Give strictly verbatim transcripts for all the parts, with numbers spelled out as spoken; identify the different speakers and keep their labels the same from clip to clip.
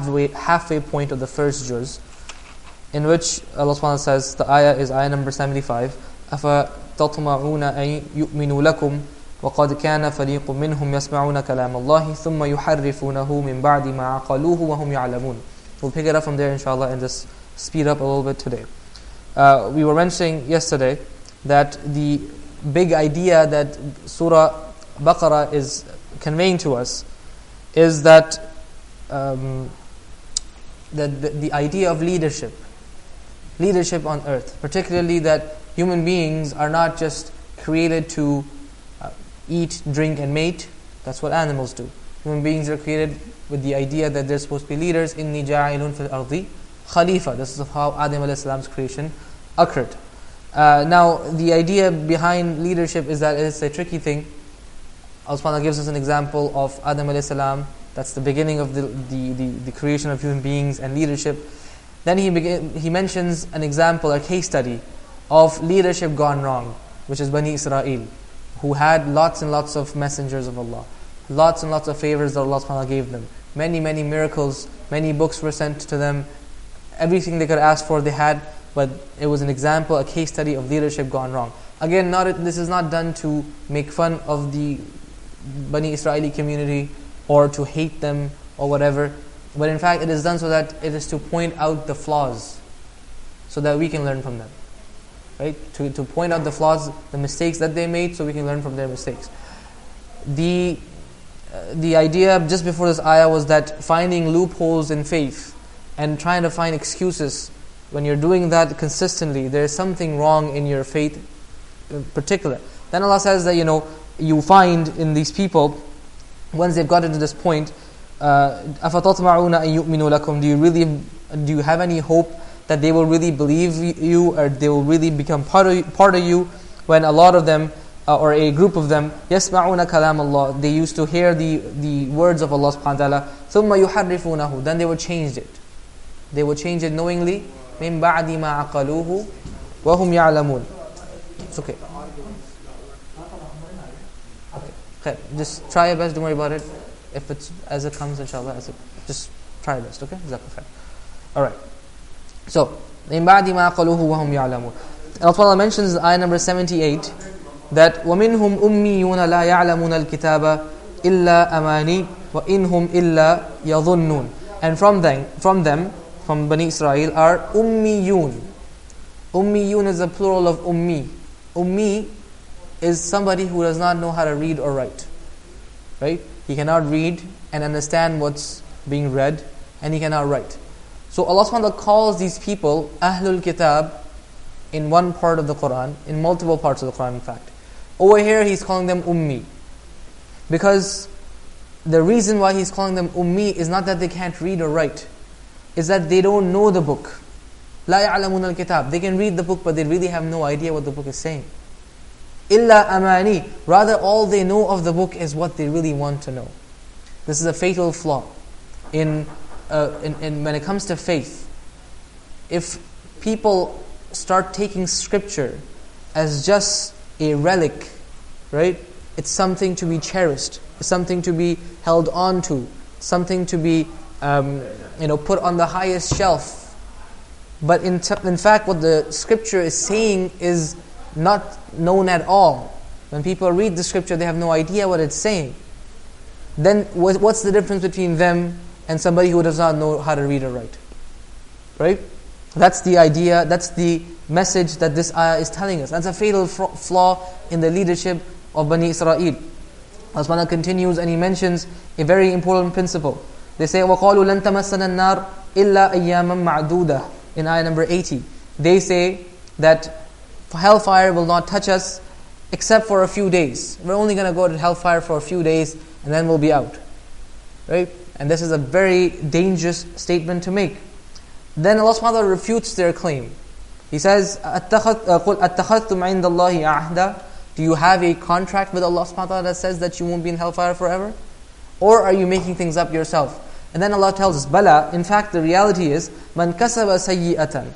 Speaker 1: halfway, halfway point of the first juz, in which Allah subhanahu wa ta'ala says, the ayah is ayah number seventy-five, أَفَتَطْمَعُونَ أَن يُؤْمِنُوا لَكُمْ وَقَدْ كَانَ فَرِيقٌ مِّنْهُمْ يَسْمَعُونَ كَلَامَ اللَّهِ ثُمَّ يُحَرِّفُونَهُ مِنْ بَعْدِ مَا عَقَلُوهُ وَهُمْ يَعْلَمُونَ. We'll pick it up from there inshallah and just speed up a little bit today. Uh, we were mentioning yesterday that the big idea that Surah Baqarah is conveying to us is that um, that the, the idea of leadership, leadership on earth, particularly that human beings are not just created to uh, eat, drink, and mate. That's what animals do. Human beings are created with the idea that they're supposed to be leaders. إِنِّي جَاعِلٌ فِي الْأَرْضِ Khalifa. This is how Adam alayhi salam's creation occurred. Uh, now, the idea behind leadership is that it's a tricky thing. Allah subhanahu wa ta'ala gives us an example of Adam alayhi salam. That's the beginning of the, the, the, the creation of human beings and leadership. Then he begin, he mentions an example, a case study of leadership gone wrong, which is Bani Israel, who had lots and lots of messengers of Allah, lots and lots of favors that Allah subhanahu wa ta'ala gave them. Many, many miracles, many books were sent to them. Everything they could ask for they had, but it was an example, a case study of leadership gone wrong. Again, not this is not done to make fun of the Bani Israeli community or to hate them or whatever, but in fact it is done so that it is to point out the flaws so that we can learn from them. Right? To, to point out the flaws, the mistakes that they made, so we can learn from their mistakes. The, uh, the idea just before this ayah was that finding loopholes in faith and trying to find excuses, when you're doing that consistently, there's something wrong in your faith in particular. Then Allah says that, you know, you find in these people, once they've gotten to this point, uh, أَفَتَطْمَعُونَ أَن يُؤْمِنُوا لَكُمْ Do you really, do you have any hope that they will really believe you, or they will really become part of, part of you, when a lot of them, uh, or a group of them, يَسْمَعُونَ كَلَامَ اللَّهِ They used to hear the, the words of Allah subhanahu wa ta'ala, ثُمَّ يُحَرِّفُونَهُ Then they would change it. They would change it knowingly, مِن بَعْدِ مَا عَقَلُوهُ وَهُمْ يَعْلَمُونَ It's okay. Okay, just try your best, don't worry about it. If it's as it comes, inshallah, as it, just try your best, okay? Jazakallah khair. Alright. So, مِن بَعْدِ مَا عَقَلُوهُ وَهُمْ يَعْلَمُونَ Allah Ta'ala mentions in ayah number seventy-eight that وَمِنْهُمْ أُمِّيُّونَ لَا يَعْلَمُونَ الْكِتَابَ إِلَّا أَمَانِي وَإِنْهُمْ إِلَّا يَظُنُّونَ And from them, from them, from Bani Israel are ummiyun. Ummiyun is a plural of ummi. Ummi is somebody who does not know how to read or write. Right? He cannot read and understand what's being read, and he cannot write. So Allah subhanahu wa ta'ala calls these people Ahlul Kitab in one part of the Quran, in multiple parts of the Quran in fact. Over here He's calling them ummi. Because the reason why He's calling them ummi is not that they can't read or write, is that they don't know the book. La ya'lamun al-kitab. They can read the book, but they really have no idea what the book is saying. Illa amani. Rather, all they know of the book is what they really want to know. This is a fatal flaw in, uh, in, in when it comes to faith. If people start taking scripture as just a relic, right? It's something to be cherished. It's something to be held on to. Something to be Um, you know, put on the highest shelf. But in, t- in fact, what the scripture is saying is not known at all. When people read the scripture, they have no idea what it's saying. Then what, what's the difference between them and somebody who does not know how to read or write? Right? That's the idea, that's the message that this ayah is telling us. That's a fatal f- flaw in the leadership of Bani Israel. Allah subhanahu wa ta'ala continues and He mentions a very important principle. They say, وَقَالُوا لَن تَمَسَّنَا النَّارِ إِلَّا أَيَّامًا مَعْدُودَةً In ayah number eighty. They say that hellfire will not touch us except for a few days. We're only going to go to hellfire for a few days and then we'll be out. Right? And this is a very dangerous statement to make. Then Allah subhanahu wa ta'ala refutes their claim. He says, أَتَّخَذْتُمْ عِنْدَ اللَّهِ عَهْدًا Do you have a contract with Allah subhanahu wa ta'ala that says that you won't be in hellfire forever? Or are you making things up yourself? And then Allah tells us, Bala, in fact the reality is, Man kasaba sayyi'atan.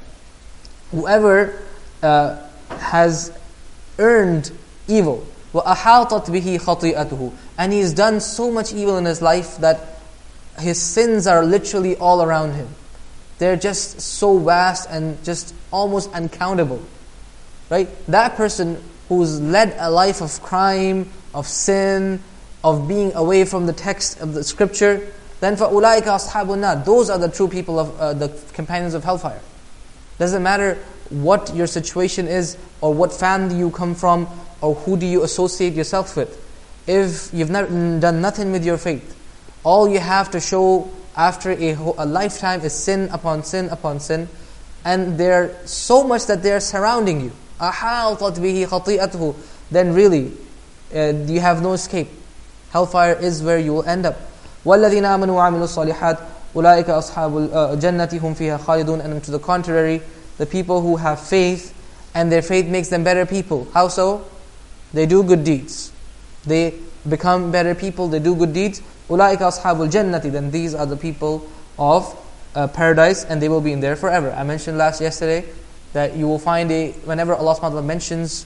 Speaker 1: Whoever uh, has earned evil, وَأَحَاطَتْ بِهِ خَطِيئَتُهُ And he has done so much evil in his life that his sins are literally all around him. They're just so vast and just almost uncountable. Right? That person who's led a life of crime, of sin, of being away from the text of the scripture, then فَأُولَٰئِكَ أَصْحَابُ النَّارِ, those are the true people of uh, the companions of hellfire. Doesn't matter what your situation is, or what family you come from, or who do you associate yourself with. If you've not done nothing with your faith, all you have to show after a, a lifetime is sin upon sin upon sin, and they're so much that they're surrounding you. أَحَاطَتْ بِهِ خَطِيئَتُهُ, then really, uh, you have no escape. Hellfire is where you will end up. وَالَّذِينَ آمَنُوا وَعَمِلُوا الصَّالِحَاتِ أُولَٰئِكَ أَصْحَابُ الْجَنَّةِ هُمْ فِيهَا خَالِدُونَ. And to the contrary, the people who have faith, and their faith makes them better people. How so? They do good deeds. They become better people, they do good deeds. أُولَٰئِكَ أَصْحَابُ الْجَنَّةِ, then these are the people of uh, paradise, and they will be in there forever. I mentioned last yesterday that you will find a, whenever Allah subhanahu wa ta'ala mentions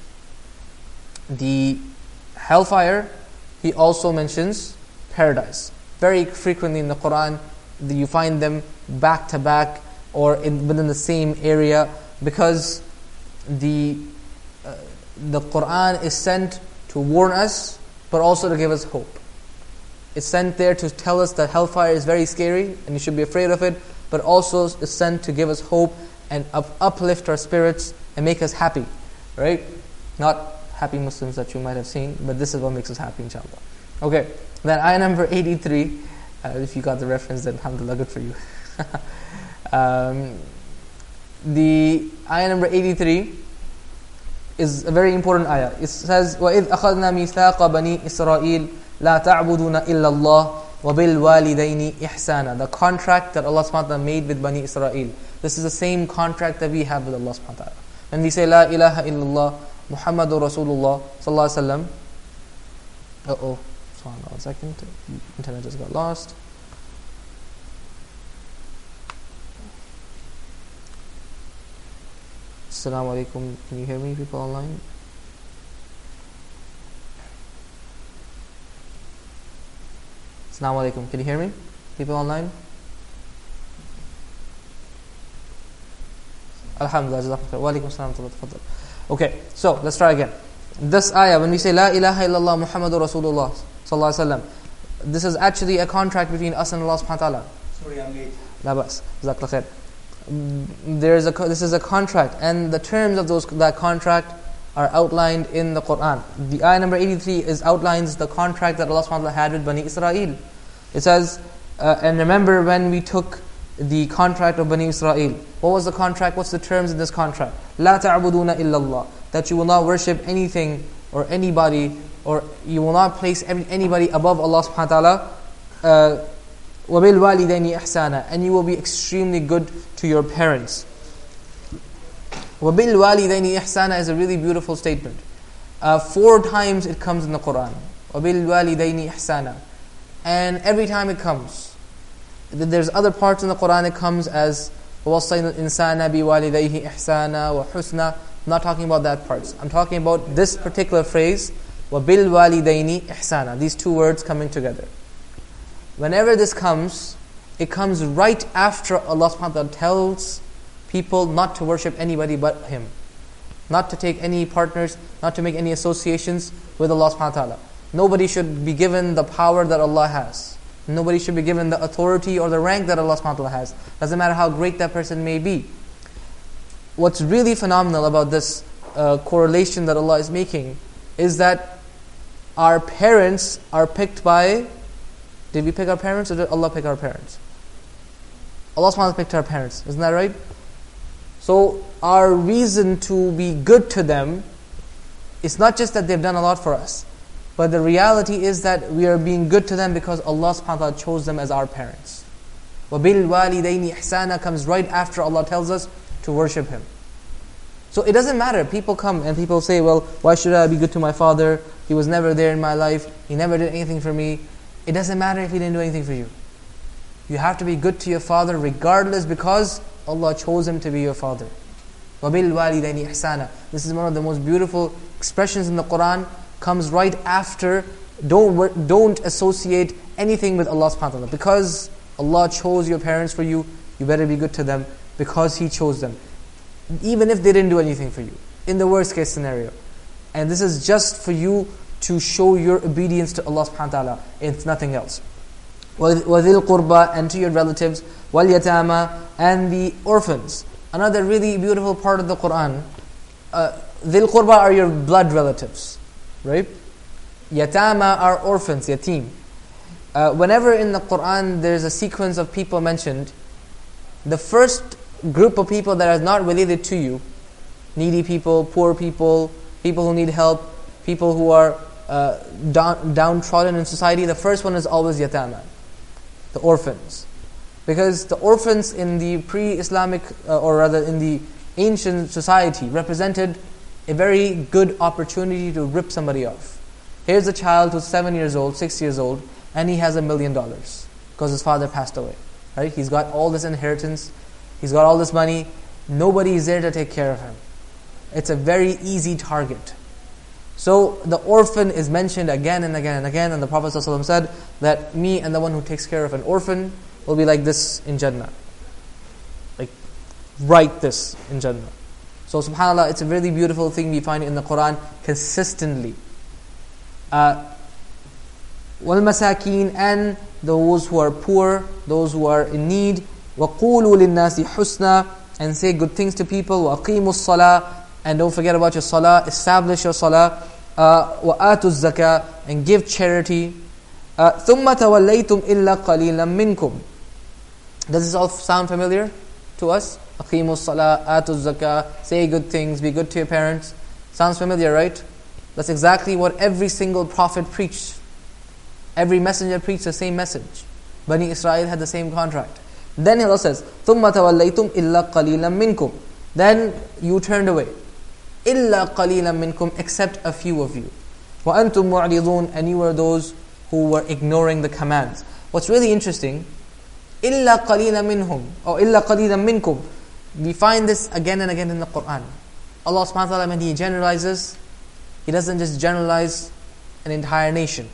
Speaker 1: the hellfire, He also mentions paradise. Very frequently in the Quran, you find them back to back or in, within the same area, because the uh, the Quran is sent to warn us, but also to give us hope. It's sent there to tell us that hellfire is very scary and you should be afraid of it, but also it's sent to give us hope and up, uplift our spirits and make us happy, right? Not happy Muslims that you might have seen, but this is what makes us happy, inshallah. Okay, then ayah number eighty-three, uh, if you got the reference, then alhamdulillah, good for you. um, the ayah number eighty-three is a very important ayah. It says, وَإِذْ أَخَذْنَا مِيثَاقَ بَنِي إِسْرَائِيلَ لَا تَعْبُدُونَ إِلَّا اللَّهِ وَبِالْوَالِدَيْنِ إِحْسَانًا. The contract that Allah subhanahu wa ta'ala made with Bani Israel. This is the same contract that we have with Allah subhanahu wa ta'ala. When we say, La ilaha illallah, Muhammadur Rasulullah sallallahu alaihi wasallam. Uh-oh, hold on a second. Internet just got lost. Assalamu alaikum. Can you hear me, people online? Assalamu alaikum. Can you hear me, people online? Alhamdulillah. Wa alaikum assalam. Okay, so let's try again. This ayah, when we say La ilaha illallah Muhammadur Rasulullah sallallahu alaihi wasallam, this is actually a contract between us and Allah subhanahu wa ta'ala.
Speaker 2: Sorry, I'm late.
Speaker 1: La bas. Jazakallah khair. There is a, this is a contract, and the terms of those that contract are outlined in the Quran. The ayah number eighty-three is outlines the contract that Allah subhanahu wa ta'ala had with Bani Israel. It says, uh, and remember when we took the contract of Bani Israel. What was the contract? What's the terms in this contract? La ta'buduna illallah. That you will not worship anything or anybody, or you will not place anybody above Allah subhanahu wa ta'ala. Uh, وَبِالْوَالِدَيْنِ إِحْسَانًا. And you will be extremely good to your parents. وَبِالْوَالِدَيْنِ إِحْسَانًا is a really beautiful statement. Uh, four times it comes in the Quran. وَبِالْوَالِدَيْنِ إِحْسَانًا. And every time it comes, there's other parts in the Quran it comes as وَوَصَّيْنَا الْإِنسَانَ بِوَالِدَيْهِ إِحْسَانًا وَحُسْنًا. I'm not talking about that parts. I'm talking about this particular phrase, وَبِالْوَالِدَيْنِ إِحْسَانًا. These two words coming together. Whenever this comes, it comes right after Allah subhanahu wa ta'ala tells people not to worship anybody but Him. Not to take any partners, not to make any associations with Allah subhanahu wa ta'ala. Nobody should be given the power that Allah has. Nobody should be given the authority or the rank that Allah subhanahu wa ta'ala has. Doesn't matter how great that person may be. What's really phenomenal about this uh, correlation that Allah is making is that our parents are picked by... Did we pick our parents or did Allah pick our parents? Allah subhanahu wa ta'ala picked our parents. Isn't that right? So our reason to be good to them is not just that they've done a lot for us, but the reality is that we are being good to them because Allah subhanahu wa ta'ala chose them as our parents. وَبِالْوَالِدَيْنِ إِحْسَانًا comes right after Allah tells us to worship Him. So it doesn't matter. People come and people say, well, why should I be good to my father? He was never there in my life. He never did anything for me. It doesn't matter if he didn't do anything for you. You have to be good to your father regardless, because Allah chose him to be your father. وَبِالْوَالِدَيْنِ إِحْسَانًا. This is one of the most beautiful expressions in the Quran. Comes right after, don't don't associate anything with Allah subhanahu wa ta'ala. Because Allah chose your parents for you, you better be good to them because He chose them. Even if they didn't do anything for you, in the worst case scenario. And this is just for you to show your obedience to Allah subhanahu wa ta'ala. It's nothing else. وَذِي الْقُرْبَى, and to your relatives. وَالْيَتَامَى, and the orphans. Another really beautiful part of the Qur'an. Uh, ذِي الْقُرْبَى are your blood relatives. Right? Yatama are orphans, yatim. Uh, whenever in the Qur'an there's a sequence of people mentioned, the first group of people that are not related to you, needy people, poor people, people who need help, people who are uh, down, downtrodden in society, the first one is always yatama, the orphans. Because the orphans in the pre-Islamic, uh, or rather in the ancient society, represented a very good opportunity to rip somebody off. Here's a child who's seven years old, six years old, and he has a million dollars because his father passed away. Right? He's got all this inheritance, he's got all this money, nobody is there to take care of him. It's a very easy target. So the orphan is mentioned again and again and again, and the Prophet ﷺ said that me and the one who takes care of an orphan will be like this in Jannah. Like, write this in Jannah. So subhanAllah, it's a really beautiful thing we find in the Quran consistently. Uh, وَالْمَسَاكِينَ, and those who are poor, those who are in need. وَقُولُوا لِلنَّاسِ حُسْنًا, and say good things to people. وَأَقِيمُوا الصَّلَاةِ, and don't forget about your salah, establish your salah. Uh, وَآتُوا الزَّكَاةِ, and give charity. Uh, ثُمَّ تَوَلَّيْتُمْ إِلَّا قَلِيلًا مِنْكُمْ. Does this all sound familiar to us? أَقِيمُوا الصَّلَاةِ, آتُوا الزَّكَاةِ, say good things, be good to your parents. Sounds familiar, right? That's exactly what every single prophet preached. Every messenger preached the same message. Bani Israel had the same contract. Then Allah says, ثُمَّ تَوَلَّيْتُمْ إِلَّا قَلِيلًا مِنْكُمْ. Then you turned away. إِلَّا قَلِيلًا مِنْكُمْ, except a few of you. وَأَنْتُمْ مُعْرِضُونَ, and you were those who were ignoring the commands. What's really interesting, إِلَّا قَلِيلًا مِنْهُمْ, or إِلَّا قَلِيلًا مِنْكُمْ. We find this again and again in the Qur'an. Allah subhanahu wa ta'ala, when He generalizes, He doesn't just generalize an entire nation.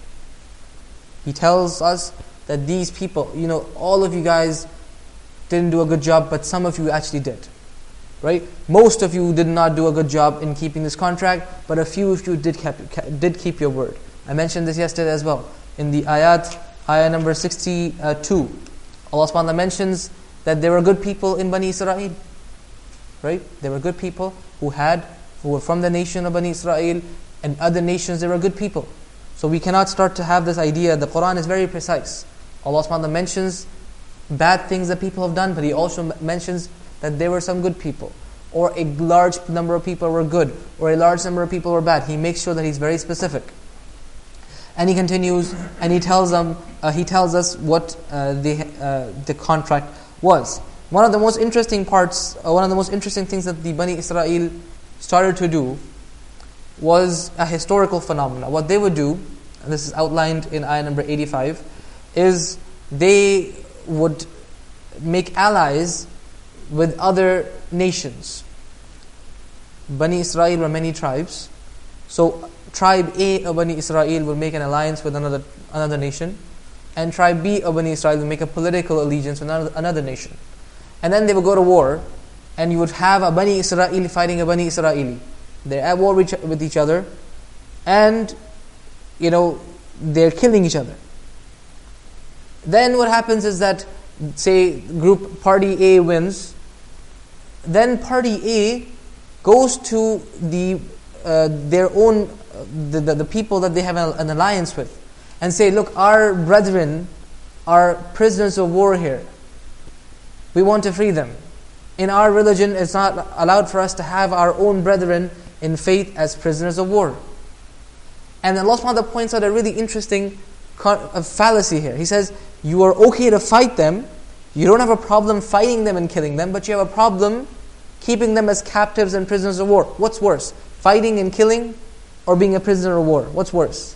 Speaker 1: He tells us that these people, you know, all of you guys didn't do a good job, but some of you actually did. Right? Most of you did not do a good job in keeping this contract, but a few of you did keep, did keep your word. I mentioned this yesterday as well. In the ayat, ayah number sixty-two, Allah subhanahu wa ta'ala mentions that there were good people in Bani Israel. Right? There were good people who had, who were from the nation of Bani Israel, and other nations, there were good people. So we cannot start to have this idea. The Quran is very precise. Allah subhanahu wa ta'ala mentions bad things that people have done, but He also mentions that there were some good people, or a large number of people were good, or a large number of people were bad. He makes sure that He's very specific. And He continues, and He tells them, uh, He tells us what uh, the uh, the contract was. One of the most interesting parts, uh, one of the most interesting things that the Bani Israel started to do was a historical phenomenon. What they would do, and this is outlined in ayah number eighty-five, is they would make allies with other nations. Bani Israel were many tribes. So tribe A of Bani Israel would make an alliance with another another nation, and tribe B of Bani Israel would make a political allegiance with another, another nation. And then they would go to war, and you would have a Bani Israel fighting a Bani Israeli. They're at war with each other, and you know they're killing each other. Then what happens is that, say, group party A wins. Then party A goes to the uh, their own uh, the, the the people that they have an, an alliance with, and say, look, our brethren are prisoners of war here. We want to free them. In our religion, it's not allowed for us to have our own brethren in faith as prisoners of war. And Allah subhanahu wa ta'ala points out a really interesting a fallacy here. He says, you are okay to fight them, you don't have a problem fighting them and killing them, but you have a problem keeping them as captives and prisoners of war. What's worse? Fighting and killing, or being a prisoner of war? What's worse?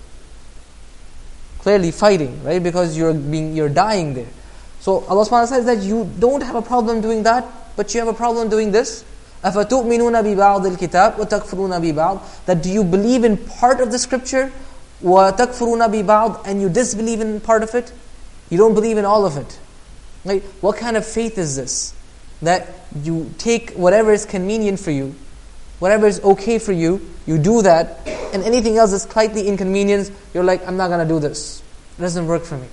Speaker 1: Clearly fighting, right? Because you're being you're dying there. So Allah subhanahu wa ta'ala says that you don't have a problem doing that, but you have a problem doing this. أَفَتُؤْمِنُونَ بِبَعْضِ الْكِتَابِ وَتَكْفُرُونَ بِبَعْضِ. That do you believe in part of the scripture, وَتَكْفُرُونَ بِبَعْضِ, and you disbelieve in part of it? You don't believe in all of it. Right? What kind of faith is this? That you take whatever is convenient for you, whatever is okay for you, you do that, and anything else is slightly inconvenience, you're like, I'm not going to do this. It doesn't work for me.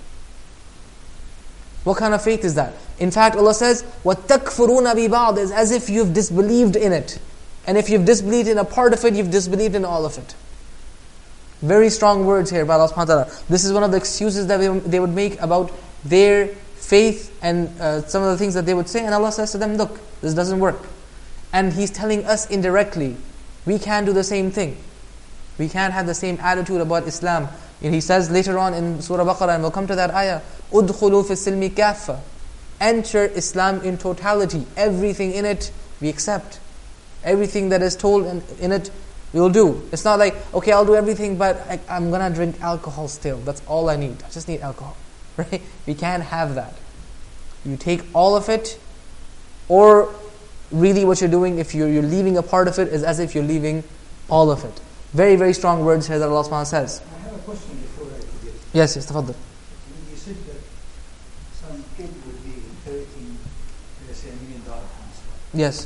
Speaker 1: What kind of faith is that? In fact, Allah says, وَتَكْفُرُونَ بِبَعْضِ is as if you've disbelieved in it. And if you've disbelieved in a part of it, you've disbelieved in all of it. Very strong words here by Allah subhanahu wa ta'ala. This is one of the excuses that they would make about their faith and uh, some of the things that they would say. And Allah says to them, look, this doesn't work. And He's telling us indirectly, we can do the same thing. We can't have the same attitude about Islam. And He says later on in Surah Baqarah, and we'll come to that ayah, "Udkhulu fi silmi kaffa." Enter Islam in totality. Everything in it, we accept. Everything that is told in, in it, we will do. It's not like, okay, I'll do everything, but I, I'm going to drink alcohol still. That's all I need. I just need alcohol. Right? We can't have that. You take all of it, or really what you're doing, if you're, you're leaving a part of it, is as if you're leaving all of it. Very, very strong words here that Allah subhanahu wa ta'ala says.
Speaker 2: I have a question before I forget.
Speaker 1: Yes, yes, tafaddal.
Speaker 2: You said that some kid would be inheriting, let's say, a million dollar house.
Speaker 1: Yes.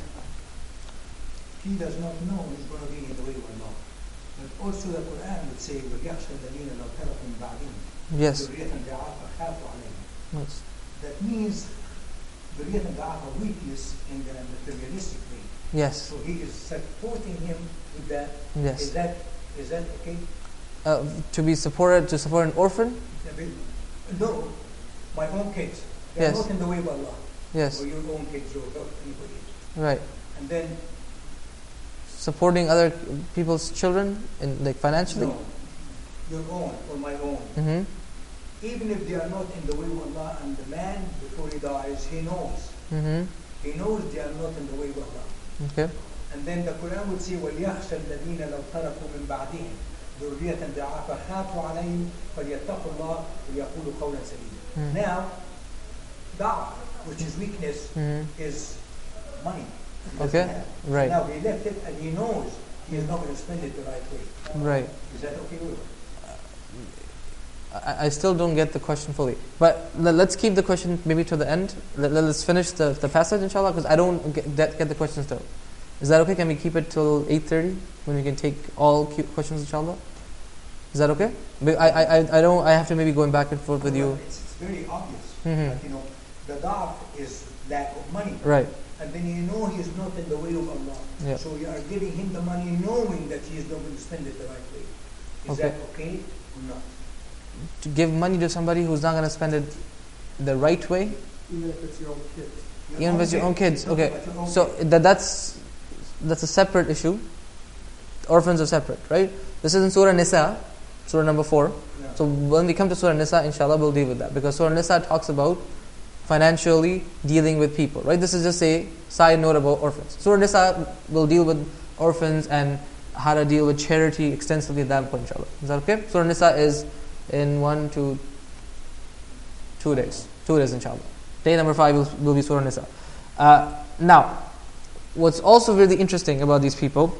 Speaker 2: He does not know he's going to be in the way of Allah. But also the Quran would say, وَيَخْشَى الَّذِينَ لَوْ تَرَكُوا مِنْ بَعْدِهِمْ
Speaker 1: Yes.
Speaker 2: ذُرِّيَّةً ضِعَافًا خَافُوا عَلَيْهِمْ.
Speaker 1: Yes.
Speaker 2: That means ذُرِّيَّةً ضِعَافًا, weakness in the materialistic way.
Speaker 1: Yes.
Speaker 2: So he is supporting him with that.
Speaker 1: Yes.
Speaker 2: Is that is that okay?
Speaker 1: Uh, to be supported, to support an orphan?
Speaker 2: No, my own kids. They are
Speaker 1: Yes.
Speaker 2: not in the way of Allah.
Speaker 1: Yes.
Speaker 2: Or your own kids or anybody else.
Speaker 1: Right.
Speaker 2: And then
Speaker 1: Supporting other people's children, in like financially?
Speaker 2: no, your own or my own.
Speaker 1: Mm-hmm.
Speaker 2: Even if they are not in the way of Allah, and the man before he dies, he knows.
Speaker 1: Mm-hmm.
Speaker 2: He knows they are not in the way of Allah.
Speaker 1: Okay.
Speaker 2: And then the Quran would say, وَلْيَخْشَى الَّذِينَ لَوْ تَرَكُوا مِنْ بَعْدِهِمْ ذُرِّيَّةً ضِعَافًا خَافُوا عَلَيْهِمْ فَلْيَتَّقُوا اللَّهَ وَلْيَقُولُوا قَوْلًا سَدِيدًا.
Speaker 1: Mm.
Speaker 2: Now, da'af, which is weakness,
Speaker 1: Mm-hmm.
Speaker 2: is money. He doesn't
Speaker 1: Okay.
Speaker 2: have.
Speaker 1: Right.
Speaker 2: Now he left it, and he knows he is not going to spend it the right way.
Speaker 1: Right.
Speaker 2: Is that okay with you?
Speaker 1: I, I still don't get the question fully. But le- let's keep the question maybe to the end. Let, let's finish the, the passage, inshallah, because I don't get, that, get the questions still. Is that okay? Can we keep it till eight thirty when we can take all Q- questions, inshallah? Is that okay? But I, I, I- I don't. I have to maybe going back and forth with you.
Speaker 2: It's, it's very obvious.
Speaker 1: Mhm.
Speaker 2: That, you know, the da'af is lack of money.
Speaker 1: Right.
Speaker 2: And then you know he is not in the way of Allah.
Speaker 1: Yeah.
Speaker 2: So you are giving him the money knowing that he is not going to spend it the right way. Is
Speaker 1: Okay.
Speaker 2: that okay or not?
Speaker 1: To give money to somebody who's not going to spend it the right way,
Speaker 3: Even if it's your own kids.
Speaker 2: Your
Speaker 1: even
Speaker 2: own
Speaker 1: if it's your own kids.
Speaker 2: Talk
Speaker 1: Okay.
Speaker 2: about your own
Speaker 1: So
Speaker 2: kids.
Speaker 1: that that's that's a separate issue. Orphans are separate, right? This is in Surah Nisa, Surah number four.
Speaker 2: Yeah.
Speaker 1: So when we come to Surah Nisa, inshallah, we'll deal with that. Because Surah Nisa talks about financially dealing with people, right? This is just a side note about orphans. Surah Nisa will deal with orphans and how to deal with charity extensively at that point, inshallah. Is that okay? Surah Nisa is in one to two days. Two days, inshallah. Day number five will, will be Surah Nisa. Uh, now, what's also really interesting about these people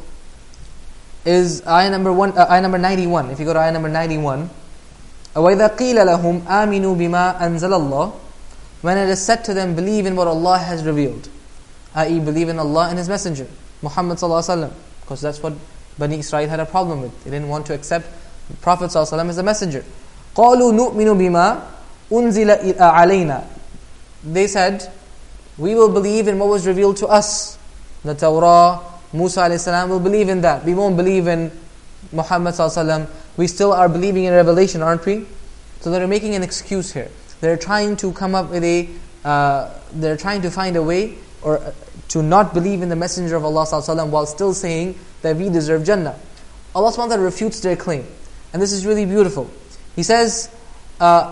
Speaker 1: is ayah number one, uh, ayah number ninety-one. If you go to ayah number ninety-one, وَإِذَا قِيلَ لَهُمْ آمِنُوا بِمَا أَنزَلَ اللَّهُ, when it is said to them, believe in what Allah has revealed, that is, believe in Allah and His Messenger, Muhammad sallallahu alaihi wasallam, because that's what Bani Israel had a problem with. They didn't want to accept the Prophet sallallahu alaihi wasallam as a messenger. قَالُوا نُؤْمِنُ بِمَا أُنزِلَ عَلَيْنَا. They said, we will believe in what was revealed to us. The Torah, Musa alayhi salam, will believe in that. We won't believe in Muhammad sallallahu alaihi wasallam. We still are believing in revelation, aren't we? So they're making an excuse here. They're trying to come up with a, uh, they're trying to find a way or uh, to not believe in the Messenger of Allah sallallahu alaihi wasallam while still saying that we deserve Jannah. Allah subhanahu wa ta'ala refutes their claim. And this is really beautiful. He says, uh,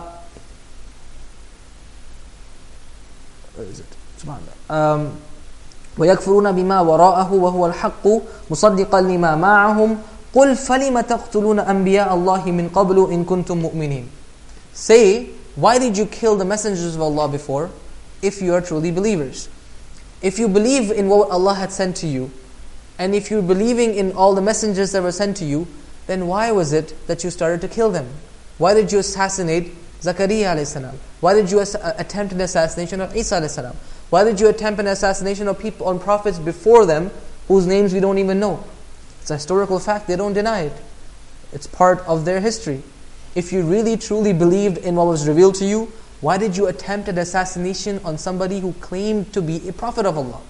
Speaker 1: where is it? Subhanallah. Um, وَيَكْفُرُونَ بِمَا وَرَاءَهُ وَهُوَ الْحَقُّ مُصَدِّقًا لِمَا مَعَهُمْ قُلْ فَلِمَ تَقْتُلُونَ أَنْبِيَاءَ اللَّهِ مِنْ قَبْلُ إِن كُنْتُم مُؤْمِنِينَ. Say, why did you kill the messengers of Allah before, if you are truly believers? If you believe in what Allah had sent to you, and if you're believing in all the messengers that were sent to you, then why was it that you started to kill them? Why did you assassinate Zakaria alayhi salam? Why did you ass- attempt an assassination of Isa alayhi salam? Why did you attempt an assassination of people, on prophets before them, whose names we don't even know? It's a historical fact, they don't deny it. It's part of their history. If you really truly believed in what was revealed to you, why did you attempt an assassination on somebody who claimed to be a prophet of Allah?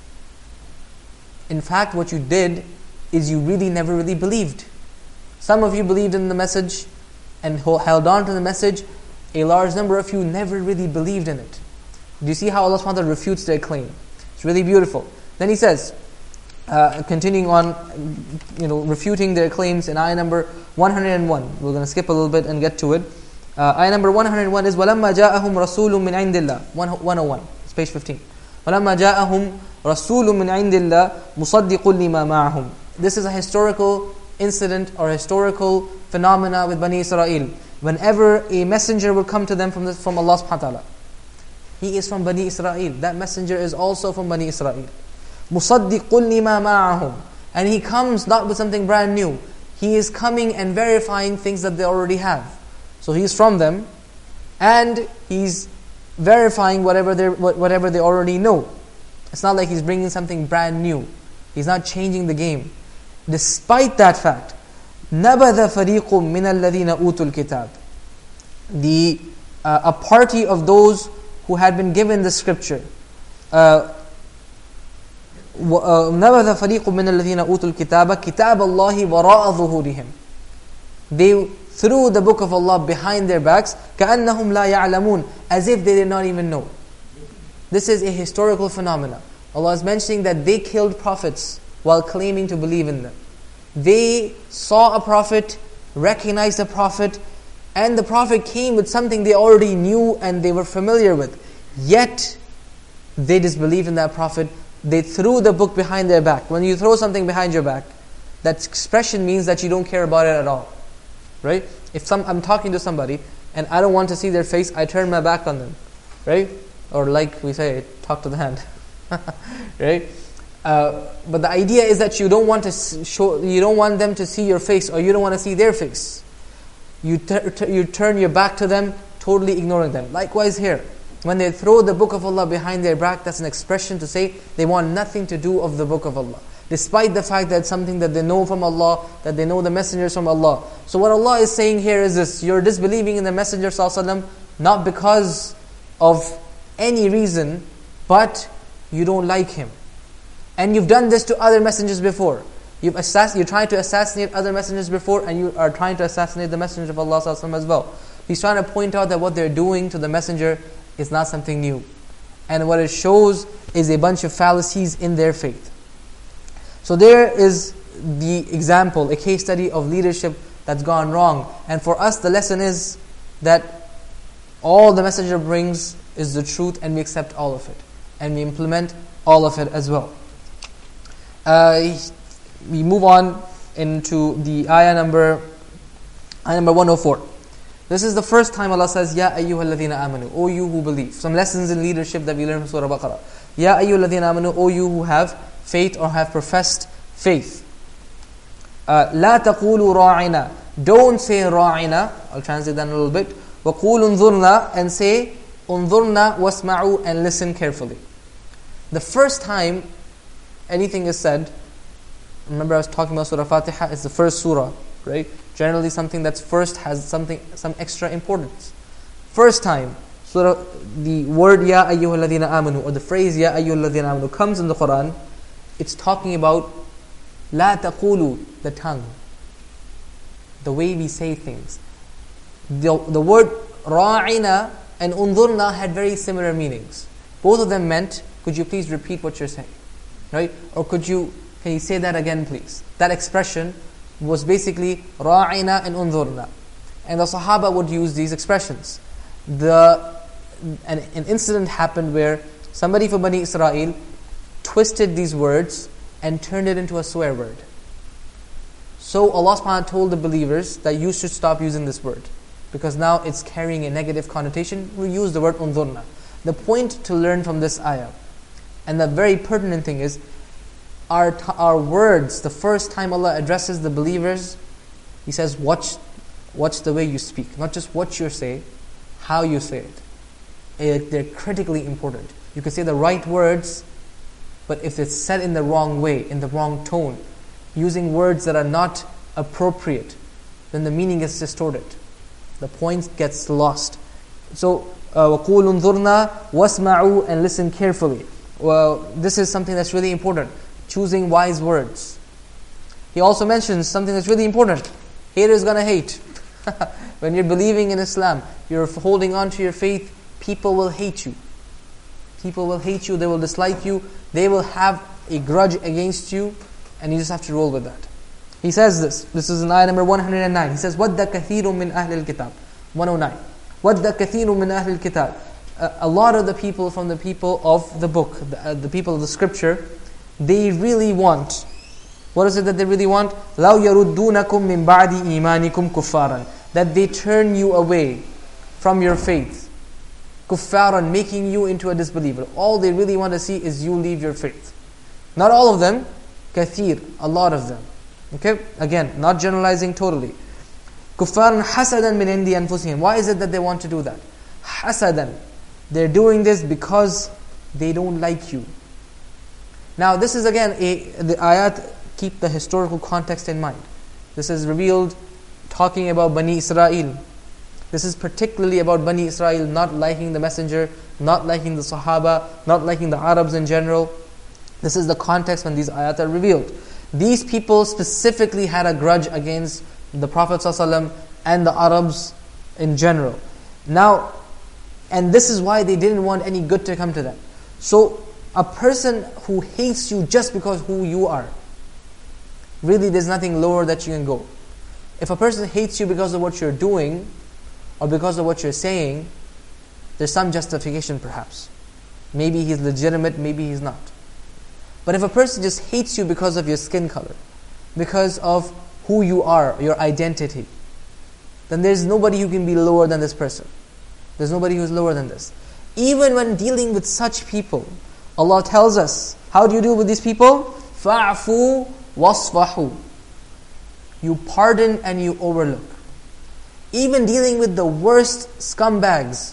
Speaker 1: In fact, what you did is you really never really believed. Some of you believed in the message and held on to the message. A large number of you never really believed in it. Do you see how Allah subhanahu wa ta'ala refutes their claim? It's really beautiful. Then He says, uh, continuing on, you know, refuting their claims in ayah number one hundred one. We're going to skip a little bit and get to it. Uh, ayah number one hundred one is وَلَمَّا جَاءَهُمْ رَسُولٌ مِّنْ عِنْدِ اللَّهِ one oh one. It's page fifteen. وَلَمَّا جَاءَهُمْ رَسُولٌ مِّنْ عِنْدِ اللَّهِ مُصَدِّقٌ لِمَا مَعَهُمْ. This is a historical incident or historical phenomena with Bani Israel. Whenever a messenger will come to them from, the, from Allah subhanahu wa ta'ala, he is from Bani Israel. That messenger is also from Bani Israel. مُصَدِّقٌ لِمَا مَعَهُمْ. And he comes not with something brand new. He is coming and verifying things that they already have. So he's from them, and he's verifying whatever they whatever they already know. It's not like he's bringing something brand new. He's not changing the game. Despite that fact, نَبَذَ فَرِيقٌ مِّنَ الَّذِينَ أُوتُوا الْكِتَابِ. The uh, a party of those who had been given the scripture. Uh, نَبَذَ فَرِيقٌ مِّنَ الَّذِينَ أُوتُوا الْكِتَابَ كِتَابَ اللَّهِ وَرَاءَ ظُهُورِهِمْ. They threw the book of Allah behind their backs, كَأَنَّهُمْ لَا يَعْلَمُونَ, as if they did not even know. This is a historical phenomenon. Allah is mentioning that they killed prophets while claiming to believe in them. They saw a prophet, recognized a prophet, and the prophet came with something they already knew and they were familiar with. Yet, they disbelieved in that prophet. They threw the book behind their back. When you throw something behind your back, that expression means that you don't care about it at all. Right? If some I'm talking to somebody and I don't want to see their face, I turn my back on them. Right? Or like we say, talk to the hand. Right? Uh, but the idea is that you don't want to show, you don't want them to see your face, or you don't want to see their face. You ter- ter- you turn your back to them, totally ignoring them. Likewise here, when they throw the book of Allah behind their back, that's an expression to say they want nothing to do of the book of Allah, despite the fact that it's something that they know from Allah, that they know the messengers from Allah. So what Allah is saying here is this: you're disbelieving in the Messenger ﷺ not because of any reason, but you don't like him. And you've done this to other messengers before. You've assass- you're trying to assassinate other messengers before, and you are trying to assassinate the Messenger of Allah ﷺ as well. He's trying to point out that what they're doing to the Messenger is not something new. And what it shows is a bunch of fallacies in their faith. So there is the example, a case study of leadership that's gone wrong. And for us, the lesson is that all the Messenger brings is the truth, and we accept all of it. And we implement all of it as well. Uh, we move on into the ayah number, ayah number one oh four. This is the first time Allah says, Ya ayyuhalladhina amanu, O you who believe. Some lessons in leadership that we learn from Surah Baqarah. Ya ayyuhalladhina amanu, O you who have faith or have professed faith. Uh, La taqulu ra'ina. Don't say ra'ina. I'll translate that in a little bit. Wa qul unzurna, and say unzurna wasma'u, and listen carefully. The first time anything is said, remember I was talking about Surah Fatiha, it's the first surah, right? Generally something that's first has something, some extra importance. First time, surah, the word Ya ayyuhalladhina amanu, or the phrase Ya ayyuhalladhina amanu comes in the Quran, it's talking about La taqulu, the tongue, the way we say things. The, the word Ra'ina and Unzurna had very similar meanings. Both of them meant, could you please repeat what you're saying? Right? Or could you, can you say that again please? That expression was basically Ra'ina and Unzurna. And the Sahaba would use these expressions. The an, an incident happened where somebody from Bani Israel twisted these words and turned it into a swear word. So Allah subhanahu wa ta'ala told the believers that you should stop using this word, because now it's carrying a negative connotation. We use the word Unzurna. The point to learn from this ayah, and the very pertinent thing is, our t- our words, the first time Allah addresses the believers, He says, watch, watch the way you speak. Not just what you say, how you say it. it. They're critically important. You can say the right words, but if it's said in the wrong way, in the wrong tone, using words that are not appropriate, then the meaning is distorted. The point gets lost. So, وَقُولُ انظُرْنَا وَاسْمَعُوا, and listen carefully. Well, this is something that's really important. Choosing wise words. He also mentions something that's really important. Haters gonna hate. When you're believing in Islam, you're holding on to your faith, people will hate you. People will hate you, they will dislike you, they will have a grudge against you, and you just have to roll with that. He says this, this is in ayah number one hundred nine. He says, وَدَّ كَثِيرٌ مِّنْ أَهْلِ الْكِتَابِ one oh nine. وَدَّ كَثِيرٌ مِّنْ أَهْلِ الْكِتَابِ A lot of the people from the people of the book, the, uh, the people of the scripture, they really want, what is it that they really want? لَوْ يَرُدُّونَكُمْ مِّن بَعْدِ إِيمَانِكُمْ كُفَّارًا, that they turn you away from your faith. Kuffaran, making you into a disbeliever. All they really want to see is you leave your faith. Not all of them, kathir, a lot of them. Okay, again, not generalizing totally. Kuffaran hasadan min indi anfusihim. Why is it that they want to do that? Hasadan. They're doing this because they don't like you. Now, this is again, a, the ayat keep the historical context in mind. This is revealed talking about Bani Israel. This is particularly about Bani Israel not liking the messenger, not liking the Sahaba, not liking the Arabs in general. This is the context when these ayat are revealed. These people specifically had a grudge against the Prophet ﷺ and the Arabs in general. Now, and this is why they didn't want any good to come to them. So, a person who hates you just because who you are, really there's nothing lower that you can go. If a person hates you because of what you're doing, or because of what you're saying, there's some justification perhaps. Maybe he's legitimate, maybe he's not. But if a person just hates you because of your skin color, because of who you are, your identity, then there's nobody who can be lower than this person. There's nobody who's lower than this. Even when dealing with such people, Allah tells us, how do you deal with these people? فَاعْفُوا وَاصْفَحُوا. You pardon and you overlook. Even dealing with the worst scumbags,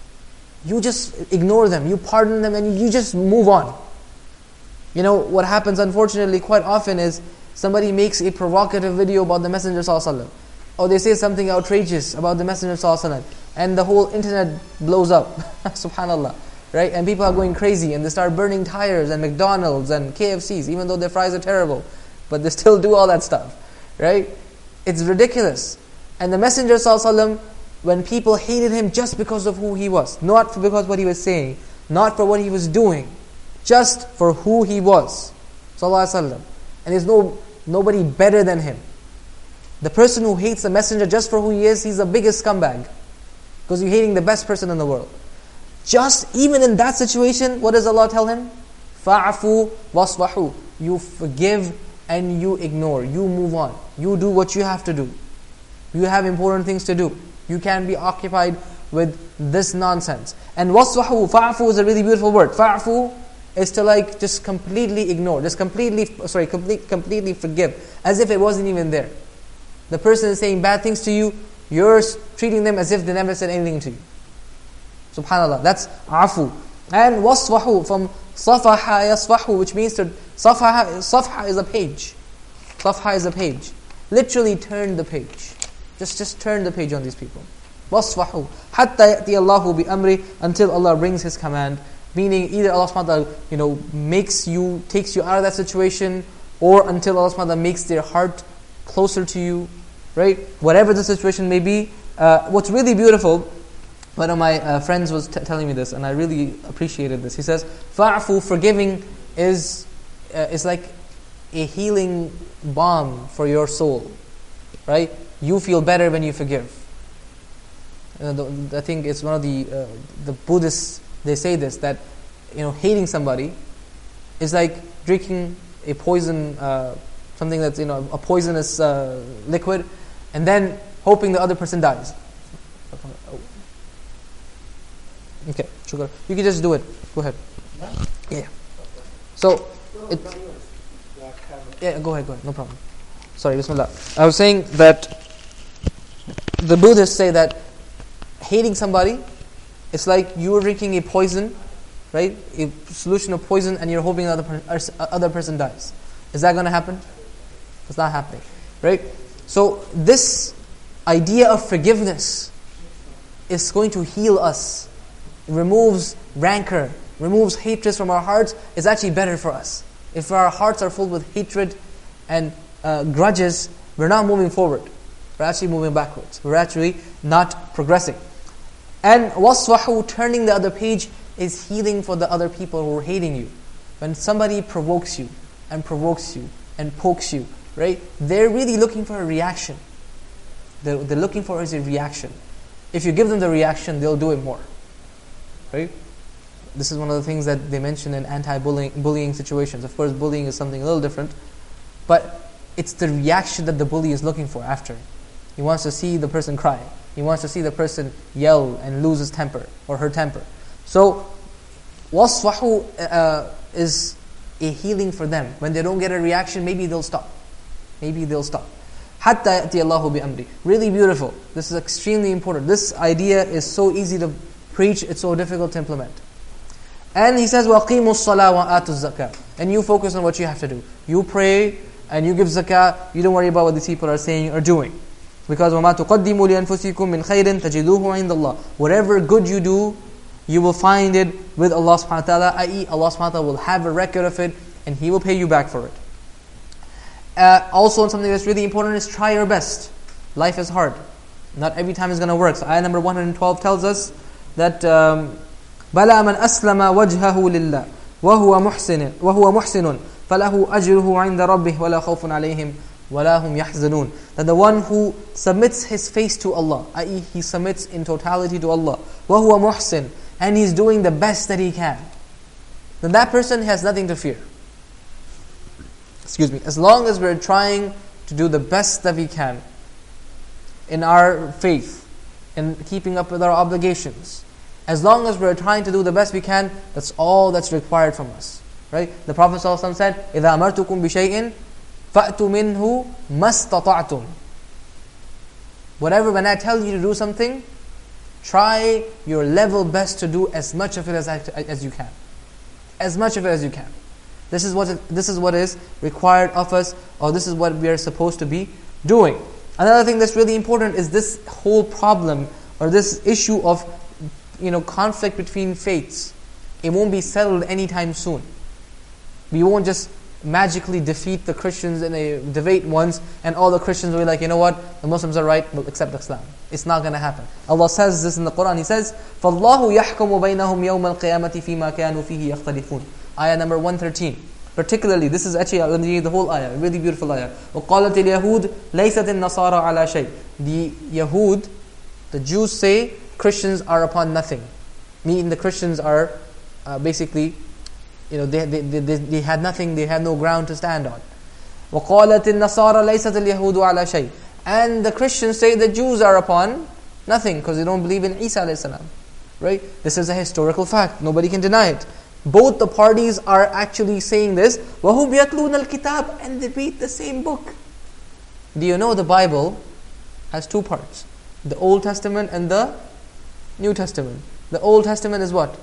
Speaker 1: you just ignore them, you pardon them, and you just move on. You know, what happens unfortunately quite often is somebody makes a provocative video about the Messenger ﷺ, or they say something outrageous about the Messenger ﷺ, and the whole internet blows up. Subhanallah. Right? And people are going crazy, and they start burning tires and McDonald's and K F C's, even though their fries are terrible. But they still do all that stuff. Right? It's ridiculous. And the Messenger ﷺ, when people hated him just because of who he was, not for because what he was saying, not for what he was doing, just for who he was, ﷺ. And there's no nobody better than him. The person who hates the Messenger just for who he is, he's the biggest scumbag, because you're hating the best person in the world. Just even in that situation, what does Allah tell him? فَاعْفُوا وَاصْفَحُوا. You forgive and you ignore. You move on. You do what you have to do. You have important things to do. You can't be occupied with this nonsense. And wasfahu, fa'fu is a really beautiful word. Fa'fu is to like just completely ignore, just completely, sorry, complete, completely forgive, as if it wasn't even there. The person is saying bad things to you, you're treating them as if they never said anything to you. Subhanallah, that's afu. And wasfahu from safaha yasfahu, which means to safaha. Safha is a page. Safha is a page. Literally turn the page. Just, just turn the page on these people. وَاصْفَحُوا حَتَّى يَأْتِيَ اللَّهُ بِأَمْرِ, until Allah brings His command. Meaning either Allah subhanahu wa ta'ala, you know, makes you, takes you out of that situation, or until Allah subhanahu wa ta'ala makes their heart closer to you, right? Whatever the situation may be. Uh, what's really beautiful, one of my uh, friends was t- telling me this, and I really appreciated this. He says, فَاعْفُوا, forgiving is, uh, is like a healing balm for your soul, right? You feel better when you forgive. Uh, the, I think it's one of the uh, the Buddhists, they say this, that you know, hating somebody is like drinking a poison, uh, something that's, you know, a poisonous uh, liquid, and then hoping the other person dies. Okay, sugar. You can just do it. Go ahead. Yeah. So, it, yeah, go ahead, go ahead. No problem. Sorry, Bismillah. I was saying that the Buddhists say that hating somebody, it's like you're drinking a poison, right? A solution of poison, and you're hoping the other, per- other person dies. Is that going to happen? It's not happening, right? So this idea of forgiveness is going to heal us. It removes rancor, removes hatred from our hearts. It's actually better for us. If our hearts are filled with hatred and uh, grudges, we're not moving forward. We're actually moving backwards. We're actually not progressing. And wasfahu, turning the other page, is healing for the other people who are hating you. When somebody provokes you and provokes you and pokes you, right? They're really looking for a reaction. They're, they're looking for is a reaction. If you give them the reaction, they'll do it more, right? This is one of the things that they mention in anti-bullying bullying situations. Of course, bullying is something a little different, but it's the reaction that the bully is looking for after. He wants to see the person cry. He wants to see the person yell and lose his temper or her temper. So, wasfahu uh, is a healing for them. When they don't get a reaction, maybe they'll stop. Maybe they'll stop. Hatta ya'ti Allahu bi amri. Really beautiful. This is extremely important. This idea is so easy to preach, it's so difficult to implement. And he says, وَقِيمُوا الصَّلَاةَ وَآتُوا الزَّكَاةَ. And you focus on what you have to do. You pray and you give zakah. You don't worry about what these people are saying or doing. Because وَمَا تُقَدِّمُوا لِأَنفُسِكُم مِّنْ خَيْرٍ تَجِدُوهُ عِنْدَ اللَّهِ. Whatever good you do, you will find it with Allah subhanahu wa ta'ala, that is Allah subhanahu wa ta'ala will have a record of it and He will pay you back for it. Uh, also, something that's really important is try your best. Life is hard. Not every time is going to work. So ayah number one hundred twelve tells us that um, بَلَا مَنْ أَسْلَمَ وَجْهَهُ لِلَّهِ وَهُوَ مُحْسِنٌ وَهُوَ مُحْسِنٌ فَلَهُ أَجْرُهُ عِنْدَ رَبِّهِ وَلَا خَوْفٌ عَلَيْهِمْ وَلَا هُمْ يَحْزَنُونَ. That the one who submits his face to Allah, that is he submits in totality to Allah, وَهُوَ مُحْسِنٌ, and he's doing the best that he can, then that person has nothing to fear. Excuse me. As long as we're trying to do the best that we can in our faith, in keeping up with our obligations, as long as we're trying to do the best we can, that's all that's required from us. Right? The Prophet ﷺ said, إِذَا أَمَرْتُكُمْ بِشَيْءٍ فَأْتُوا مِنْهُ مَا اسْتَطَعْتُمْ. Whatever, when I tell you to do something, try your level best to do as much of it as, as you can. As much of it as you can. This is what this is what is required of us, or this is what we are supposed to be doing. Another thing that's really important is this whole problem, or this issue of, you know, conflict between faiths. It won't be settled anytime soon. We won't just magically defeat the Christians in a debate once, and all the Christians will be like, you know what, the Muslims are right, we'll accept Islam. It's not going to happen. Allah says this in the Quran. He says, فَاللَّهُ يَحْكُمُ بَيْنَهُمْ يَوْمَ الْقِيَامَةِ فِي مَا كَانُوا فِيهِ يَخْتَلِفُونَ. Ayah number one thirteen. Particularly, this is actually, I'm going to read the whole ayah, really beautiful ayah. وَقَالَتِ الْيَهُودِ لَيْسَتِ النَّصَارَى عَلَى شَيْءٍ. The Yahud, the Jews say, Christians are upon nothing. Meaning the Christians are uh, basically, you know, they, they, they, they had nothing, they had no ground to stand on. وَقَالَتِ النَّصَارَى لَيْسَتِ الْيَهُودُ عَلَى شَيْءٍ. And the Christians say the Jews are upon nothing, because they don't believe in Isa alayhi salam. Right? This is a historical fact. Nobody can deny it. Both the parties are actually saying this. وَهُمْ يَتْلُونَ الْكِتَابِ. And they read the same book. Do you know the Bible has two parts? The Old Testament and the New Testament. The Old Testament is what?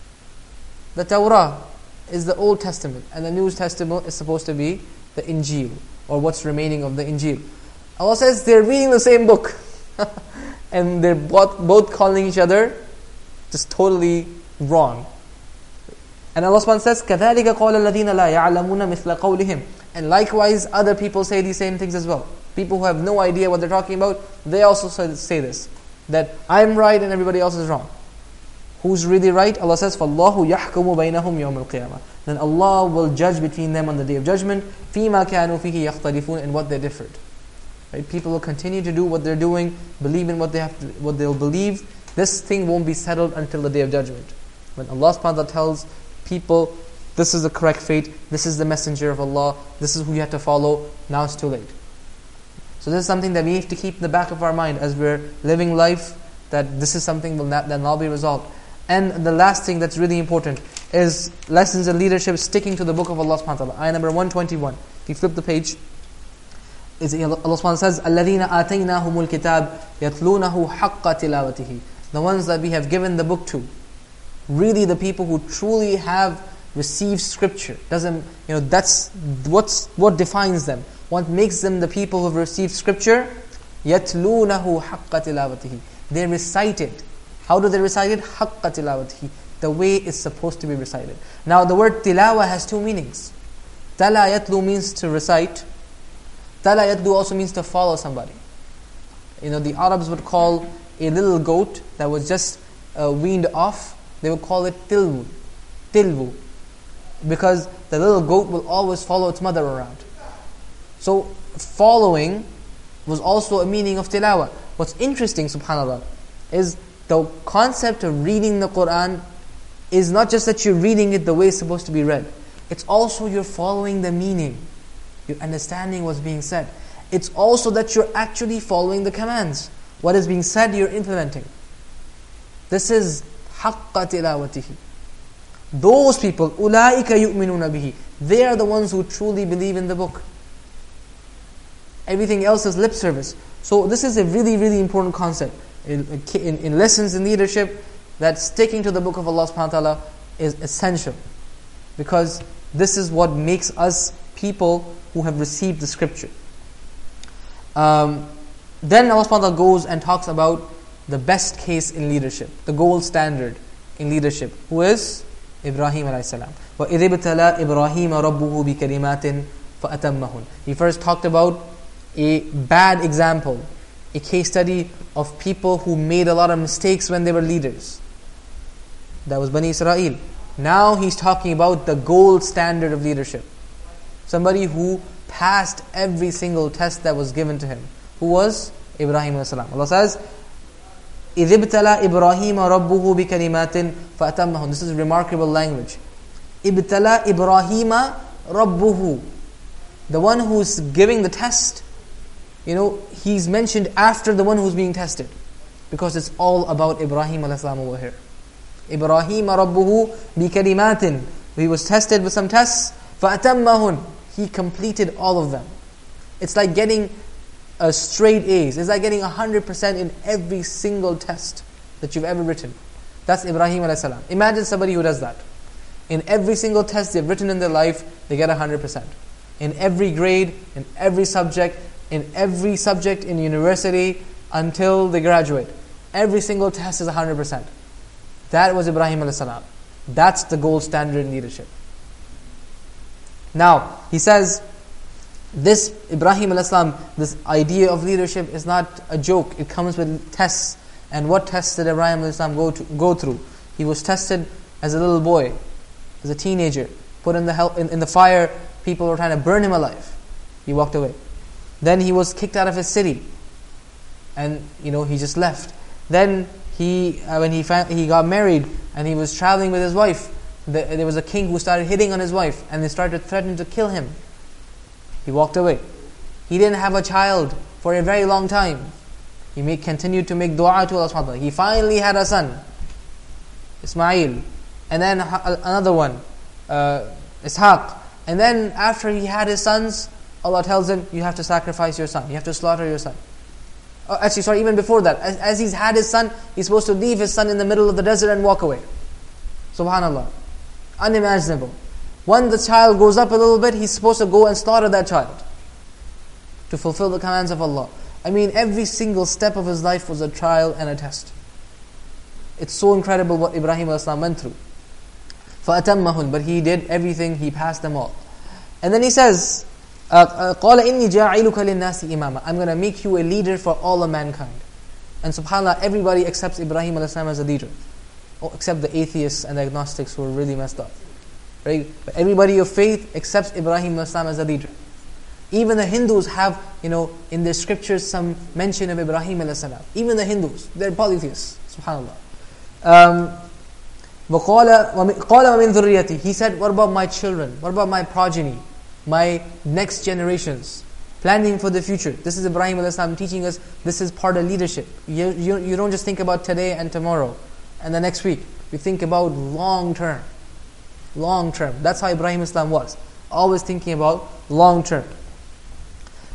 Speaker 1: The Torah is the Old Testament. And the New Testament is supposed to be the Injil, or what's remaining of the Injil. Allah says they're reading the same book. And they're both, both calling each other just totally wrong. And Allah subhanahu wa ta'ala says, كَذَلِكَ قَوْلَ الَّذِينَ لَا يَعْلَمُونَ مِثْلَ قَوْلِهِمْ. And likewise, other people say these same things as well. People who have no idea what they're talking about, they also say this. That I'm right and everybody else is wrong. Who's really right? Allah says, فَاللَّهُ يَحْكُمُ بَيْنَهُمْ يَوْمَ الْقِيَامَةِ. Then Allah will judge between them on the Day of Judgment, فِيمَا كَانُوا فِيهِ يَخْتَلِفُونَ, and what they differed. Right? People will continue to do what they're doing, believe in what they have to, what they'll believe. This thing won't be settled until the Day of Judgment. When Allah subhanahu wa ta'ala tells people, this is the correct fate, this is the messenger of Allah, this is who you have to follow, now it's too late. So this is something that we have to keep in the back of our mind as we're living life, that this is something that will not be resolved. And the last thing that's really important is lessons in leadership, sticking to the book of Allah subhanahu wa ta'ala. Ayah number one twenty-one. If you flip the page, is Allah subhanahu wa ta'ala says, الَّذِينَ آتَيْنَاهُمُ الْكِتَابِ يَتْلُونَهُ حَقَّ تِلَاوَتِهِ. the ones that we have given the book to, really the people who truly have received scripture. Doesn't, you know, that's what's what defines them. What makes them the people who have received scripture? يَتْلُونَهُ حَقَّ تِلَاوَتِهِ. They recite it. How do they recite it? حَقَّ تِلَاوَتِهِ. The way it's supposed to be recited. Now the word tilawa has two meanings. Tala yatlu means to recite. Tala yatlu also means to follow somebody. You know, the Arabs would call a little goat that was just uh, weaned off, they would call it tilvu. Tilvu. Because the little goat will always follow its mother around. So following was also a meaning of tilawa. What's interesting, subhanAllah, is the concept of reading the Quran is not just that you're reading it the way it's supposed to be read. It's also you're following the meaning. You're understanding what's being said. It's also that you're actually following the commands. What is being said, you're implementing. This is haqqa tilawatihi. Those people, ulaika yu'minuna bihi, they are the ones who truly believe in the book. Everything else is lip service. So this is a really, really important concept. In, in, in lessons in leadership, that sticking to the book of Allah subhanahu wa ta'ala is essential. Because this is what makes us people who have received the scripture. Um, then Allah subhanahu wa ta'ala goes and talks about the best case in leadership, the gold standard in leadership, who is Ibrahim alayhi salam. وَإِذِ ابْتَلَى إِبْرَاهِيمَ رَبُّهُ بِكَلِمَاتٍ فَأَتَمَّهُنْ. He first talked about a bad example, a case study of people who made a lot of mistakes when they were leaders. That was Bani Israel. Now he's talking about the gold standard of leadership. Somebody who passed every single test that was given to him. Who was? Ibrahim alayhi salam. Allah says, إِذِ ابْتَلَى إِبْرَاهِيمَ رَبُّهُ بِكَلِمَاتٍ فَأَتَمَّهُنْ. This is remarkable language. إِبْتَلَى إِبْرَاهِيمَ رَبُّهُ. The one who's giving the test, you know, he's mentioned after the one who's being tested. Because it's all about Ibrahim alayhi salam over here. Ibrahim rabbuhu bi kalimatin. He was tested with some tests. فَأَتَمَّهُنْ. He completed all of them. It's like getting a straight A's. It's like getting one hundred percent in every single test that you've ever written. That's Ibrahim alayhi salam. Imagine somebody who does that. In every single test they've written in their life, they get one hundred percent. In every grade, in every subject, in every subject in university until they graduate. Every single test is one hundred percent. That was Ibrahim alayhi salam. That's the gold standard in leadership. Now, he says, this Ibrahim alayhi salam, this idea of leadership is not a joke. It comes with tests. And what tests did Ibrahim alayhi salam go to, go through? He was tested as a little boy, as a teenager, put in the hell, in, in the fire. People were trying to burn him alive. He walked away. Then he was kicked out of his city, and you know he just left. Then he, uh, when he found, he got married, and he was traveling with his wife. The, there was a king who started hitting on his wife, and they started threatening to kill him. He walked away. He didn't have a child for a very long time. He may, continued to make dua to Allah subhanahu wa ta'ala. He finally had a son, Ismail, and then another one, uh, Ishaq. And then after he had his sons, Allah tells him, you have to sacrifice your son. You have to slaughter your son. Oh, actually, sorry, even before that, as, as he's had his son, he's supposed to leave his son in the middle of the desert and walk away. Subhanallah. Unimaginable. When the child grows up a little bit, he's supposed to go and slaughter that child to fulfill the commands of Allah. I mean, every single step of his life was a trial and a test. It's so incredible what Ibrahim alayhi salam went through. فَأَتَمَّهُنْ. But he did everything, he passed them all. And then he says, uh, قَالَ إِنِّي جَاعِلُكَ لِلنَّاسِ إِمَامًا. I'm going to make you a leader for all of mankind. And subhanAllah, everybody accepts Ibrahim alayhi salam as a leader. Oh, except the atheists and the agnostics who are really messed up. Right? But everybody of faith accepts Ibrahim alayhi salam as a leader. Even the Hindus have, you know, in their scriptures some mention of Ibrahim alayhi salam. Even the Hindus, they're polytheists. Subhanallah. Um, وَقَالَ وَمِنْ ذُرِّيَّتِي. He said, what about my children? What about my progeny? My next generations? Planning for the future. This is Ibrahim alayhi salam teaching us this is part of leadership. You, you, you don't just think about today and tomorrow and the next week. You think about long term. Long term. That's how Ibrahim alayhi salam was. Always thinking about long term.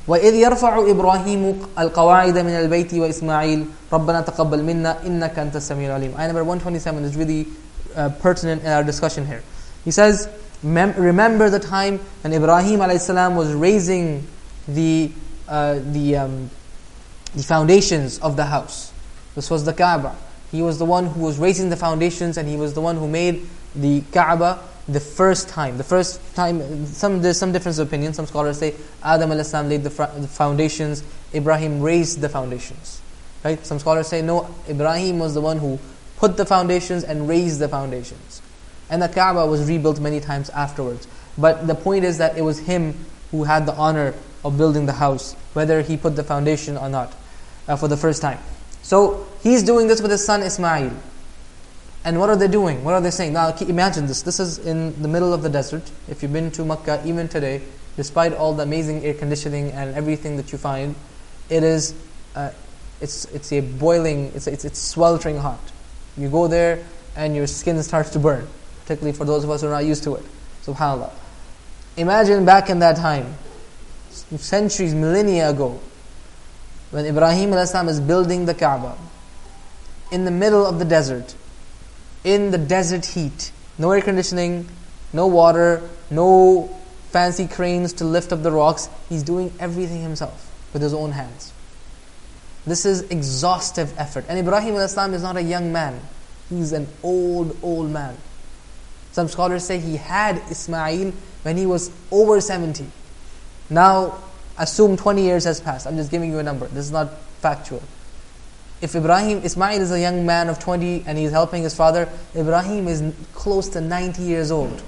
Speaker 1: وَإِذْ يَرْفَعُ إِبْرَاهِيمُ الْقَوَاعِدَ مِنَ الْبَيْتِ وَإِسْمَاعِيلُ رَبَّنَا تَقَبَّلْ مِنَّا إِنَّكَ أَنْتَ السَّمِيعُ الْعَلِيمُ. Ayah number one twenty-seven is really uh, pertinent in our discussion here. He says, remember the time when Ibrahim alayhi salam was raising the uh, the um, the foundations of the house. This was the Kaaba. He was the one who was raising the foundations, and he was the one who made the Kaaba the first time. The first time, some there's some difference of opinion. Some scholars say Adam alayhi salam laid the, fr- the foundations, Ibrahim raised the foundations. Right? Some scholars say no, Ibrahim was the one who put the foundations and raised the foundations. And the Kaaba was rebuilt many times afterwards. But the point is that it was him who had the honor of building the house, whether he put the foundation or not, uh, for the first time. So he's doing this with his son Ismail. And what are they doing? What are they saying? Now imagine this. This is in the middle of the desert. If you've been to Makkah, even today, despite all the amazing air conditioning and everything that you find, it is, uh, it's it's a boiling, it's it's it's sweltering hot. You go there and your skin starts to burn, particularly for those of us who are not used to it. SubhanAllah. Imagine back in that time, centuries, millennia ago, when Ibrahim alayhi salam is building the Kaaba, in the middle of the desert, in the desert heat, no air conditioning, no water, no fancy cranes to lift up the rocks. He's doing everything himself with his own hands. This is exhaustive effort. And Ibrahim alayhi salam is not a young man. He's an old, old man. Some scholars say he had Ismail when he was over seventy. Now, assume twenty years has passed. I'm just giving you a number. This is not factual. If Ibrahim, Ismail is a young man of twenty and he's helping his father, Ibrahim is close to ninety years old.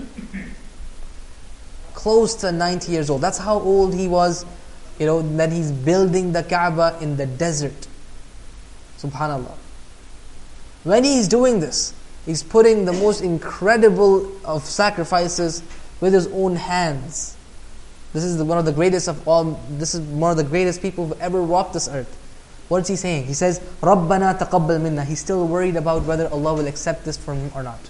Speaker 1: Close to ninety years old. That's how old he was, you know, that he's building the Kaaba in the desert. SubhanAllah. When he's doing this, he's putting the most incredible of sacrifices with his own hands. This is the, one of the greatest of all, this is one of the greatest people who ever walked this earth. What is he saying? He says, رَبَّنَا تَقَبَّلْ مِنَّا. He's still worried about whether Allah will accept this from him or not.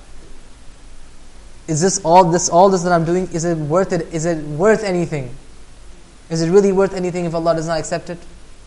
Speaker 1: Is this all this all this that I'm doing, is it worth it? Is it worth anything? Is it really worth anything if Allah does not accept it?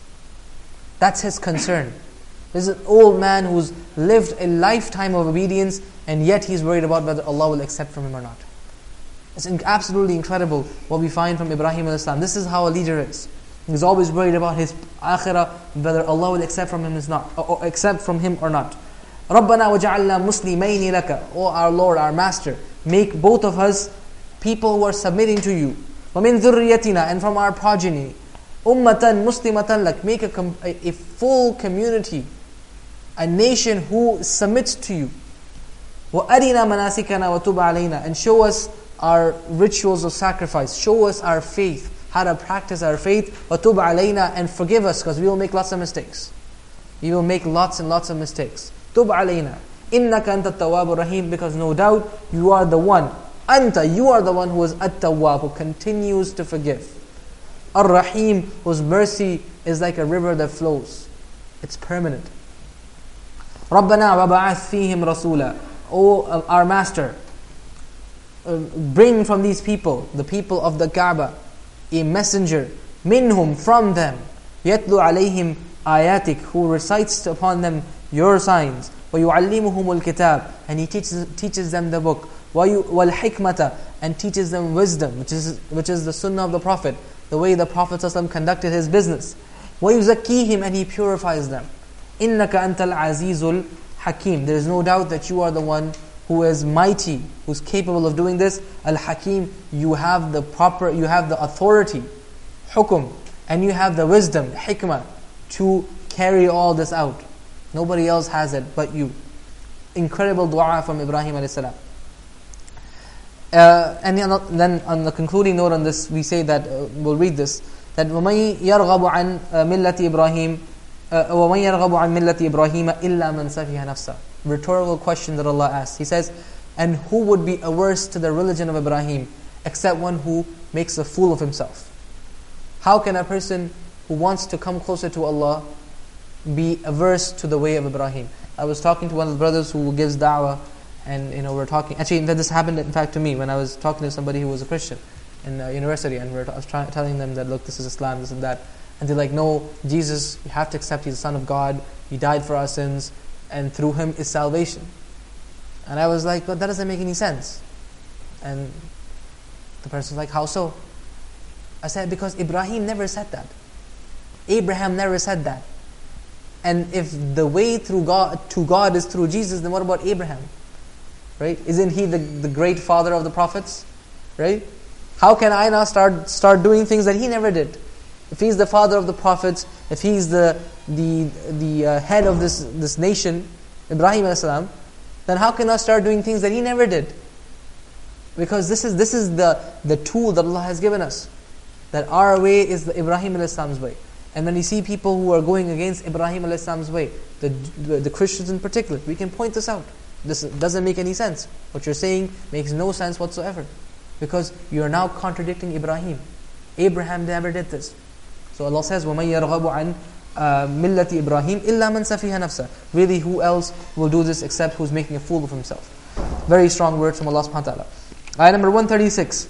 Speaker 1: That's his concern. This is an old man who's lived a lifetime of obedience, and yet he's worried about whether Allah will accept from him or not. It's absolutely incredible what we find from Ibrahim alayhi salam. This is how a leader is. He's always worried about his akhirah, whether Allah will accept from him or not, or accept from him or not. رَبَّنَا وَجَعَلْنَا مُسْلِمَيْنِ لَكَ. O our Lord, our Master, make both of us people who are submitting to you. وَمِن ذُرِّيَّتِنَا. And from our progeny. أُمَّةً مُسْلِمَةً لَكَ. Make a, com- a, a full community, a nation who submits to you. وَأَرِنَا مَنَاسِكَنَا وَتُبْ عَلَيْنَا. And show us our rituals of sacrifice. Show us our faith, how to practice our faith. وَتُبْ عَلَيْنَا. And forgive us, because we will make lots of mistakes. We will make lots and lots of mistakes. تُبْ عَلَيْنَا إِنَّكَ أَنْتَ التَّوَّابُ الرَّحِيمُ. Because no doubt, you are the one. Anta, you are the one who is at-tawwab, who continues to forgive. Ar-Rahim, whose mercy is like a river that flows. It's permanent. رَبَّنَا وَبَعَثْ فِيهِمْ رَسُولًا. O our Master, uh, bring from these people, the people of the Kaaba, a messenger, minhum, from them, يَتْلُو عَلَيْهِمْ آيَاتِكَ, who recites upon them your signs, وَيُعَلِّمُهُمُ الْكِتَابِ, and he teaches, teaches them the book, وَالْحِكْمَةَ, and teaches them wisdom, which is which is the sunnah of the Prophet, the way the Prophet ﷺ conducted his business. وَيُزَكِّيهِمْ, and he purifies them. إِنَّكَ أَنْتَ الْعَزِيزُ الْحَكِيمُ. There is no doubt that you are the one who is mighty, who's capable of doing this. Al-Hakim, you have the proper, you have the authority, hukum, and you have the wisdom, hikmah, to carry all this out. Nobody else has it but you. Incredible dua from Ibrahim alayhi salam. Uh, and then on the concluding note on this, we say that, uh, we'll read this, that وَمَنْ يَرْغَبُ عَنْ مِلَّةِ إِبْرَاهِيمَ وَمَنْ يَرْغَبُ عَنْ مِلَّةِ إِبْرَاهِيمَ إِلَّا مَنْ سَفِيهَ نَفْسَهُ. Rhetorical question that Allah asks. He says, and who would be averse to the religion of Ibrahim except one who makes a fool of himself? How can a person who wants to come closer to Allah be averse to the way of Ibrahim? I was talking to one of the brothers who gives da'wah, and you know we're talking. Actually, this happened in fact to me when I was talking to somebody who was a Christian, in uh, university, and we we're t- I was try- telling them that, look, this is Islam, this and that. And they're like, no, Jesus, you have to accept He's the Son of God. He died for our sins, and through Him is salvation. And I was like, but that doesn't make any sense. And the person was like, how so? I said, because Ibrahim never said that. Abraham never said that. And if the way through God to God is through Jesus, then what about Abraham? Right? Isn't he the, the great father of the prophets? Right? How can I now start start doing things that he never did? If he's the father of the prophets, if he's the the the uh, head of this this nation, Ibrahim alayhi salam, then how can I start doing things that he never did? Because this is this is the the tool that Allah has given us. That our way is the Ibrahim alayhi salam's way. And when we see people who are going against Ibrahim alayhi salam's way, the, the the Christians in particular, we can point this out. This doesn't make any sense. What you're saying makes no sense whatsoever. Because you are now contradicting Ibrahim. Abraham never did this. So Allah says, وَمَنْ يَرْغَبُ عَنْ مِلَّةِ إِبْرَاهِيمِ إِلَّا مَنْ سَفِيهَ نَفْسَهُ. Really, who else will do this except who's making a fool of himself? Very strong words from Allah subhanahu wa ta'ala. Ayah number one thirty-six.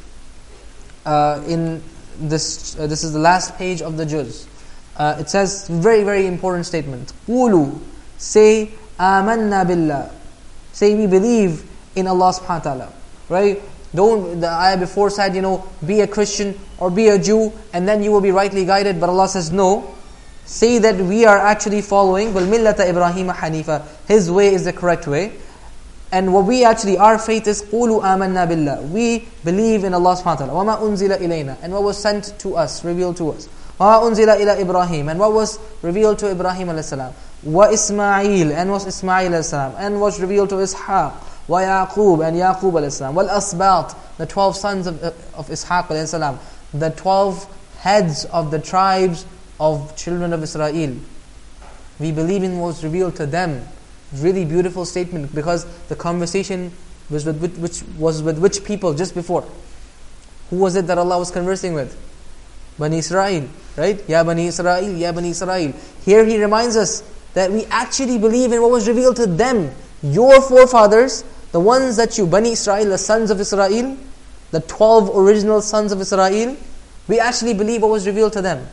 Speaker 1: Uh, in this, uh, this is the last page of the juz. Uh, it says, very, very important statement. قُولُوا, say, آمَنَّا بِاللَّهِ. Say, we believe in Allah subhanahu wa ta'ala. Right? Don't, the ayah before said, you know, be a Christian or be a Jew and then you will be rightly guided. But Allah says, no. Say that we are actually following وَالْمِلَّةَ إِبْرَاهِيمَ حَنِيفًا. His way is the correct way. And what we actually, our faith is قُولُوا آمَنَّا بِاللَّهِ. We believe in Allah subhanahu wa ta'ala. وَمَا أُنزِلَ إِلَيْنَا. And what was sent to us, revealed to us. وَمَا أُنزِلَ إِلَى إِبْرَاهِيمَ. And what was revealed to Ibrahim alayhi salam. وَإِسْمَاعِيل. And was Ismail alayhi salam. And was revealed to Ishaq. وَيَعْقُوب. And Yaqub alayhi salam. وَالْأَسْبَاطِ. The twelve sons of, of Ishaq alayhi salam. The twelve heads of the tribes of children of Israel. We believe in what was revealed to them. Really beautiful statement, because the conversation was with which was with which people just before? Who was it that Allah was conversing with? Bani Israel, right? Ya Bani Israel, Ya Bani Israel. Here He reminds us that we actually believe in what was revealed to them. Your forefathers, the ones that you, Bani Israel, the sons of Israel, the twelve original sons of Israel, we actually believe what was revealed to them.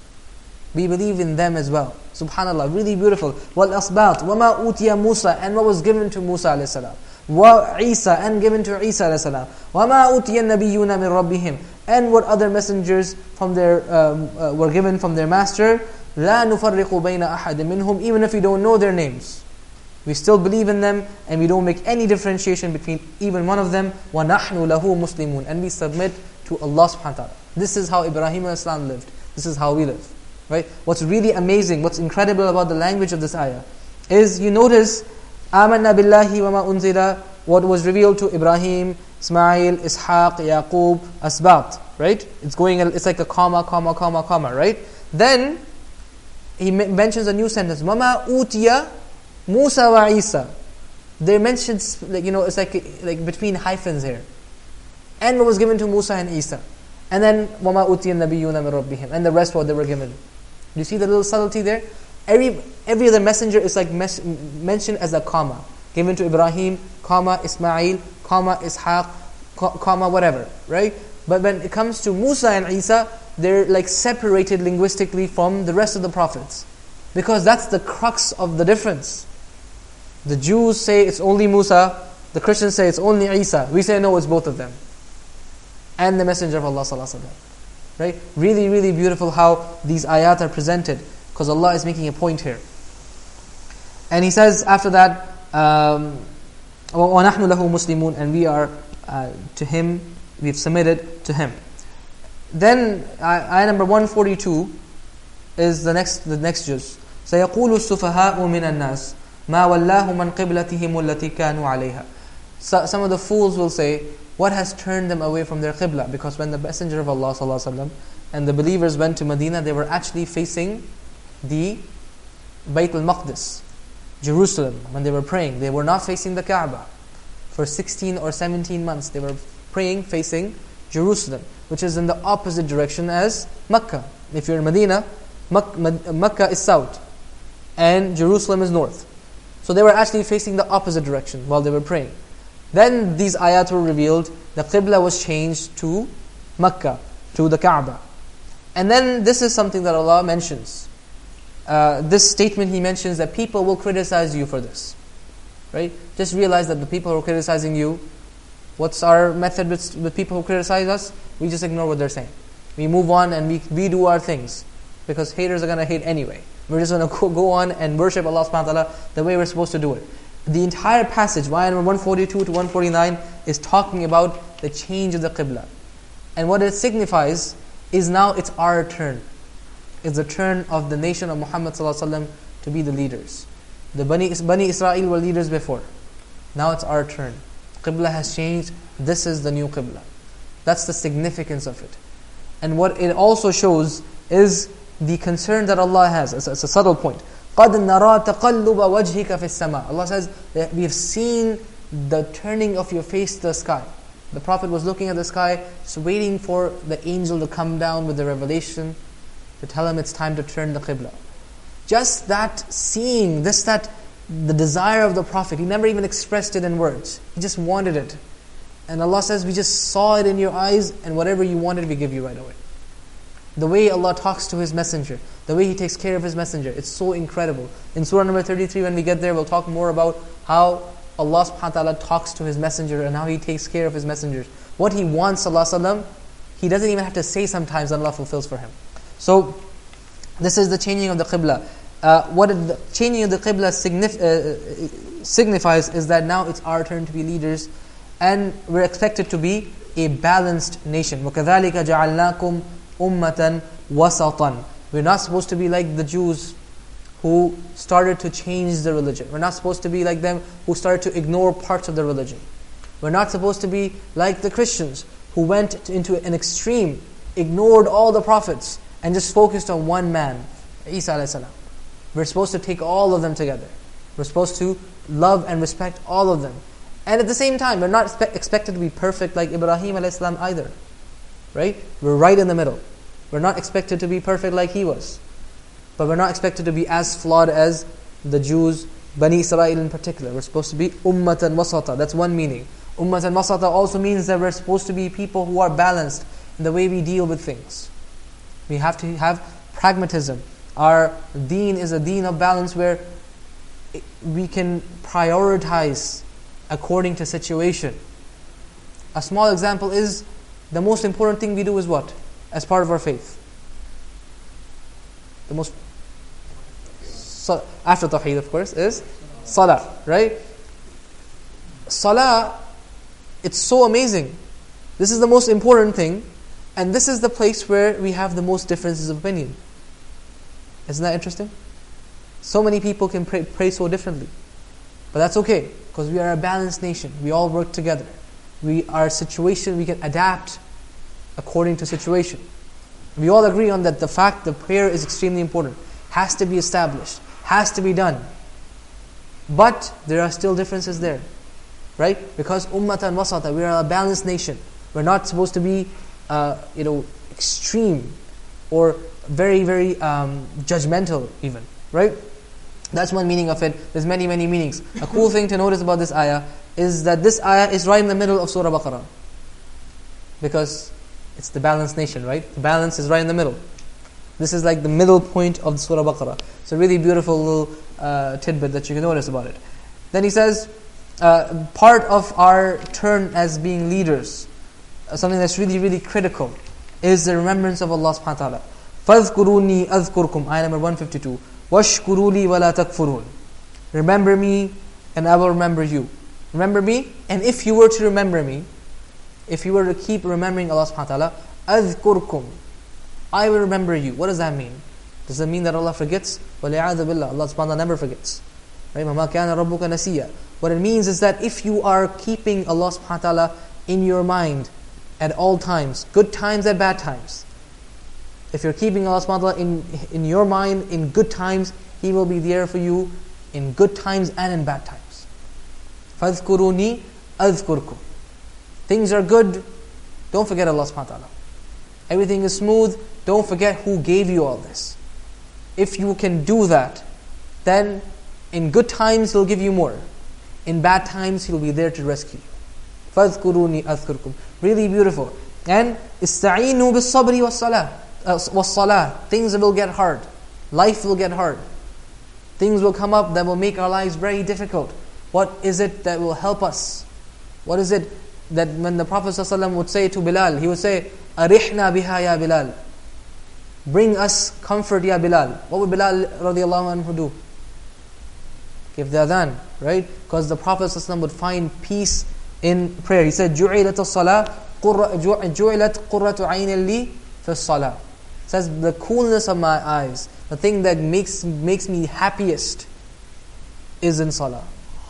Speaker 1: We believe in them as well. Subhanallah, really beautiful. وَالْأَصْبَاطِ وَمَا أُوتِيَ Musa. And what was given to Musa alayhi salam. وَعِيسَى. And given to Isa alayhi salam. وَمَا أُوتِيَ النَّبِيُّونَ مِنْ رَبِّهِمْ. And what other messengers from their um, uh, were given from their master. لَا نُفَرِّقُ بَيْنَ أَحَدٍ مِّنْهُمْ. Even if we don't know their names, we still believe in them, and we don't make any differentiation between even one of them. وَنَحْنُ لَهُ مُسْلِمُونَ. And we submit to Allah subhanahu wa ta'ala. This is how Ibrahim alayhi salam lived. This is how we live. Right? What's really amazing, what's incredible about the language of this ayah is, you notice, آمَنَّا بِاللَّهِ وَمَا أُنزِلَ, what was revealed to Ibrahim, Ismail, Ishaq, Yaqub, Asbat. Right? It's going, it's like a comma, comma, comma, comma. Right? Then he mentions a new sentence. وَمَا أُوتِيَ Musa wa Isa. They mentioned, like, you know, it's like like between hyphens here. And what was given to Musa and Isa. And then وَمَا أُوتِيَ النَّبِيُّونَ مِنْ رَبِّهِمْ. And the rest what they were given. You see the little subtlety there? Every every other messenger is like mes- mentioned as a comma. Given to Ibrahim, comma, Ismail, comma, Ishaq, co- comma, whatever. Right? But when it comes to Musa and Isa, they're like separated linguistically from the rest of the prophets. Because that's the crux of the difference. The Jews say it's only Musa, the Christians say it's only Isa. We say no, it's both of them. And the Messenger of Allah sallallahu alaihi wasallam. Right? Really, really beautiful how these ayat are presented, because Allah is making a point here. And He says after that, um, وَنَحْنُ لَهُ مُسْلِمُونَ. And we are uh, to Him, we've submitted to Him. Then ayah number one forty-two is the next the next juz. سَيَقُولُ السُّفَهَاءُ مِنَ النَّاسِ مَا وَلَّاهُ مَنْ قِبْلَتِهِمُ الَّتِي كَانُوا عَلَيْهَا. So, some of the fools will say, what has turned them away from their qibla? Because when the Messenger of Allah sallallahu alaihi wasallam and the believers went to Medina, they were actually facing the Bayt al-Maqdis, Jerusalem, when they were praying. They were not facing the Kaaba. For sixteen or seventeen months, they were praying facing Jerusalem, which is in the opposite direction as Mecca. If you're in Medina, Mecca is south, and Jerusalem is north. So they were actually facing the opposite direction while they were praying. Then these ayat were revealed, the qibla was changed to Makkah to the Kaaba. And then this is something that Allah mentions. Uh, this statement He mentions that people will criticize you for this. Right? Just realize that the people who are criticizing you, what's our method with, with people who criticize us? We just ignore what they're saying. We move on and we, we do our things. Because haters are going to hate anyway. We're just going to go on and worship Allah subhanahu wa ta'ala the way we're supposed to do it. The entire passage, ayah number one forty-two to one forty-nine, is talking about the change of the Qibla. And what it signifies is now it's our turn. It's the turn of the nation of Muhammad sallallahu alaihi wasallam to be the leaders. The Bani, Bani Israel were leaders before. Now it's our turn. Qibla has changed. This is the new Qibla. That's the significance of it. And what it also shows is the concern that Allah has. It's, it's a subtle point. قَدْ نَرَى تَقَلُّبَ وَجْهِكَ فِي السَّمَاءِ. Allah says that we have seen the turning of your face to the sky. The Prophet was looking at the sky, just waiting for the angel to come down with the revelation to tell him it's time to turn the Qibla. Just that seeing, this that the desire of the Prophet, he never even expressed it in words. He just wanted it. And Allah says, we just saw it in your eyes, and whatever you wanted, we give you right away. The way Allah talks to His Messenger, the way He takes care of His Messenger, it's so incredible. In Surah number thirty-three, when we get there, we'll talk more about how Allah subhanahu wa ta'ala talks to His Messenger and how He takes care of His messengers. What He wants, sallallahu alaihi wasallam, He doesn't even have to say sometimes, and Allah fulfills for Him. So, this is the changing of the Qibla. Uh, what the changing of the Qibla signif- uh, signifies is that now it's our turn to be leaders, and we're expected to be a balanced nation. وَكَذَلِكَ جَعَلْنَاكُمْ أُمَّةً وَسَطًا. We're not supposed to be like the Jews who started to change the religion. We're not supposed to be like them who started to ignore parts of the religion. We're not supposed to be like the Christians who went into an extreme, ignored all the prophets, and just focused on one man, Isa alayhi salam. We're supposed to take all of them together. We're supposed to love and respect all of them. And at the same time, we're not expect, expected to be perfect like Ibrahim alayhi salam either. Right? We're right in the middle. We're not expected to be perfect like he was. But we're not expected to be as flawed as the Jews, Bani Israel in particular. We're supposed to be ummatan wasata. That's one meaning. Ummatan wasata also means that we're supposed to be people who are balanced in the way we deal with things. We have to have pragmatism. Our deen is a deen of balance where we can prioritize according to situation. A small example is, the most important thing we do is what? As part of our faith. The most, so after Tawheed of course, is Salah, right? Salah, it's so amazing. This is the most important thing, and this is the place where we have the most differences of opinion. Isn't that interesting? So many people can pray, pray so differently. But that's okay, because we are a balanced nation. We all work together. We Our situation, we can adapt according to situation. We all agree on that the fact that prayer is extremely important. Has to be established. Has to be done. But there are still differences there. Right? Because ummatan wasata, we are a balanced nation. We're not supposed to be uh, you know, extreme or very, very um, judgmental even. Right? That's one meaning of it. There's many, many meanings. A cool thing to notice about this ayah is that this ayah is right in the middle of Surah Baqarah. Because it's the balanced nation, right? The balance is right in the middle. This is like the middle point of Surah Baqarah. It's a really beautiful little uh, tidbit that you can notice about it. Then he says, uh, part of our turn as being leaders, uh, something that's really, really critical, is the remembrance of Allah subhanahu wa ta'ala. فَاذْكُرُونِي أَذْكُرْكُمْ Ayah number one fifty-two. وَاشْكُرُوا لِي وَلَا تَكْفُرُونَ. Remember me, and I will remember you. Remember me, and if you were to remember me, if you were to keep remembering Allah subhanahu wa ta'ala, أَذْكُرْكُمْ, I will remember you. What does that mean? Does that mean that Allah forgets? وَلِعَاذَ بِاللَّهِ, Allah subhanahu wa ta'ala never forgets. Right? مَا كَانَ رَبُّكَ نَسِيًّا. What it means is that if you are keeping Allah subhanahu wa ta'ala in your mind at all times, good times and bad times, if you're keeping Allah subhanahu wa ta'ala in, in your mind in good times, He will be there for you in good times and in bad times. فَاذْكُرُونِي أَذْكُرْكُمْ. Things are good, don't forget Allah subhanahu wa ta'ala. Everything is smooth, don't forget who gave you all this. If you can do that, then in good times He'll give you more. In bad times He'll be there to rescue you. فَاذْكُرُونِي أَذْكُرْكُمْ. Really beautiful. And استعينوا بالصبر والصلاة والصلاة. Things will get hard. Life will get hard. Things will come up that will make our lives very difficult. What is it that will help us? What is it that when the Prophet ﷺ would say to Bilal, he would say, "Arihna biha ya Bilal." Bring us comfort, ya Bilal. What would Bilal radiallahu anhu do? Give the adhan, right? Because the Prophet ﷺ would find peace in prayer. He said, "Ju'ilat as-salah, ju'ilat qurratu aynin li fi as-salah." Says the coolness of my eyes, the thing that makes makes me happiest, is in salah.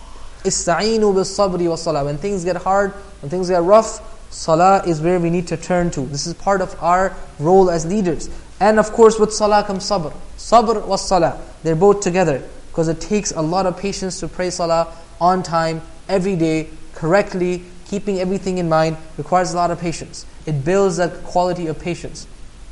Speaker 1: Ista'inu bis sabri was salah. When things get hard, when things get rough, salah is where we need to turn to. This is part of our role as leaders. And of course, with salah comes sabr. Sabr was salah. They're both together because it takes a lot of patience to pray salah on time, every day, correctly, keeping everything in mind. Requires a lot of patience. It builds a quality of patience.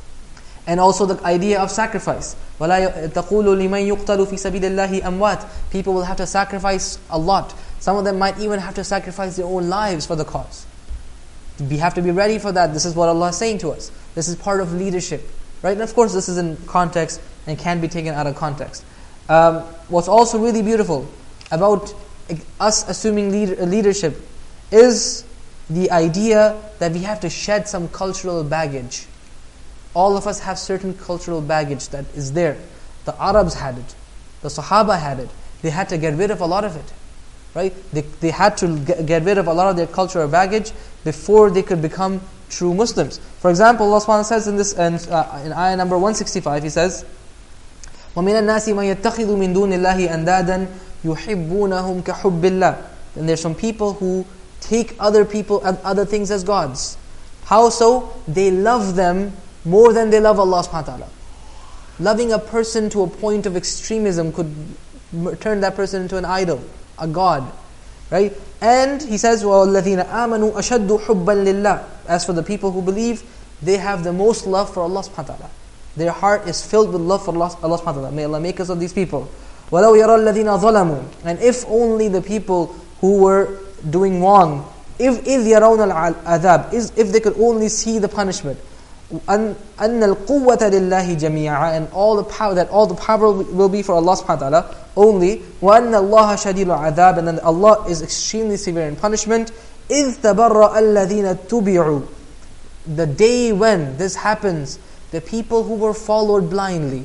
Speaker 1: And also the idea of sacrifice. وَلَا تَقُولُ لِمَنْ يُقْتَلُ فِي سَبِيلِ اللَّهِ أَمْوَاتٍ. People will have to sacrifice a lot. Some of them might even have to sacrifice their own lives for the cause. We have to be ready for that. This is what Allah is saying to us. This is part of leadership. Right? And of course this is in context and can be taken out of context. Um, what's also really beautiful about us assuming leader, leadership is the idea that we have to shed some cultural baggage. All of us have certain cultural baggage that is there. The Arabs had it. The Sahaba had it. They had to get rid of a lot of it. Right? They, they had to get, get rid of a lot of their cultural baggage before they could become true Muslims. For example, Allah subhanahu wa ta'ala says in this in, uh, in ayah number one sixty-five, He says, وَمِنَ النَّاسِ مَنْ يَتَّخِذُ مِن دُونِ اللَّهِ أَنْدَادًا يُحِبُّونَهُمْ كَحُبِّ اللَّهِ. And there's some people who take other people and other things as gods. How so? They love them more than they love Allah subhanahu wa ta'ala. Loving a person to a point of extremism could turn that person into an idol, a god. Right? And He says, وَالَّذِينَ آمَنُوا أَشَدُّ حُبًّا لِلَّهِ. As for the people who believe, they have the most love for Allah subhanahu wa ta'ala. Their heart is filled with love for Allah, Allah subhanahu wa ta'ala. May Allah make us of these people. وَلَوْ يَرَى الَّذِينَ ظَلَمُوا. And if only the people who were doing wrong, if إِذْ يَرَوْنَ الْعَذَابِ, if they could only see the punishment, أن أن القوة لله جميعا, and all the power, that all the power will be for Allah subhanahu wa ta'ala only. وأن الله شديد العذاب, and then Allah is extremely severe in punishment. إذ تبرأ الذين اتبعوا. The day when this happens, the people who were followed blindly,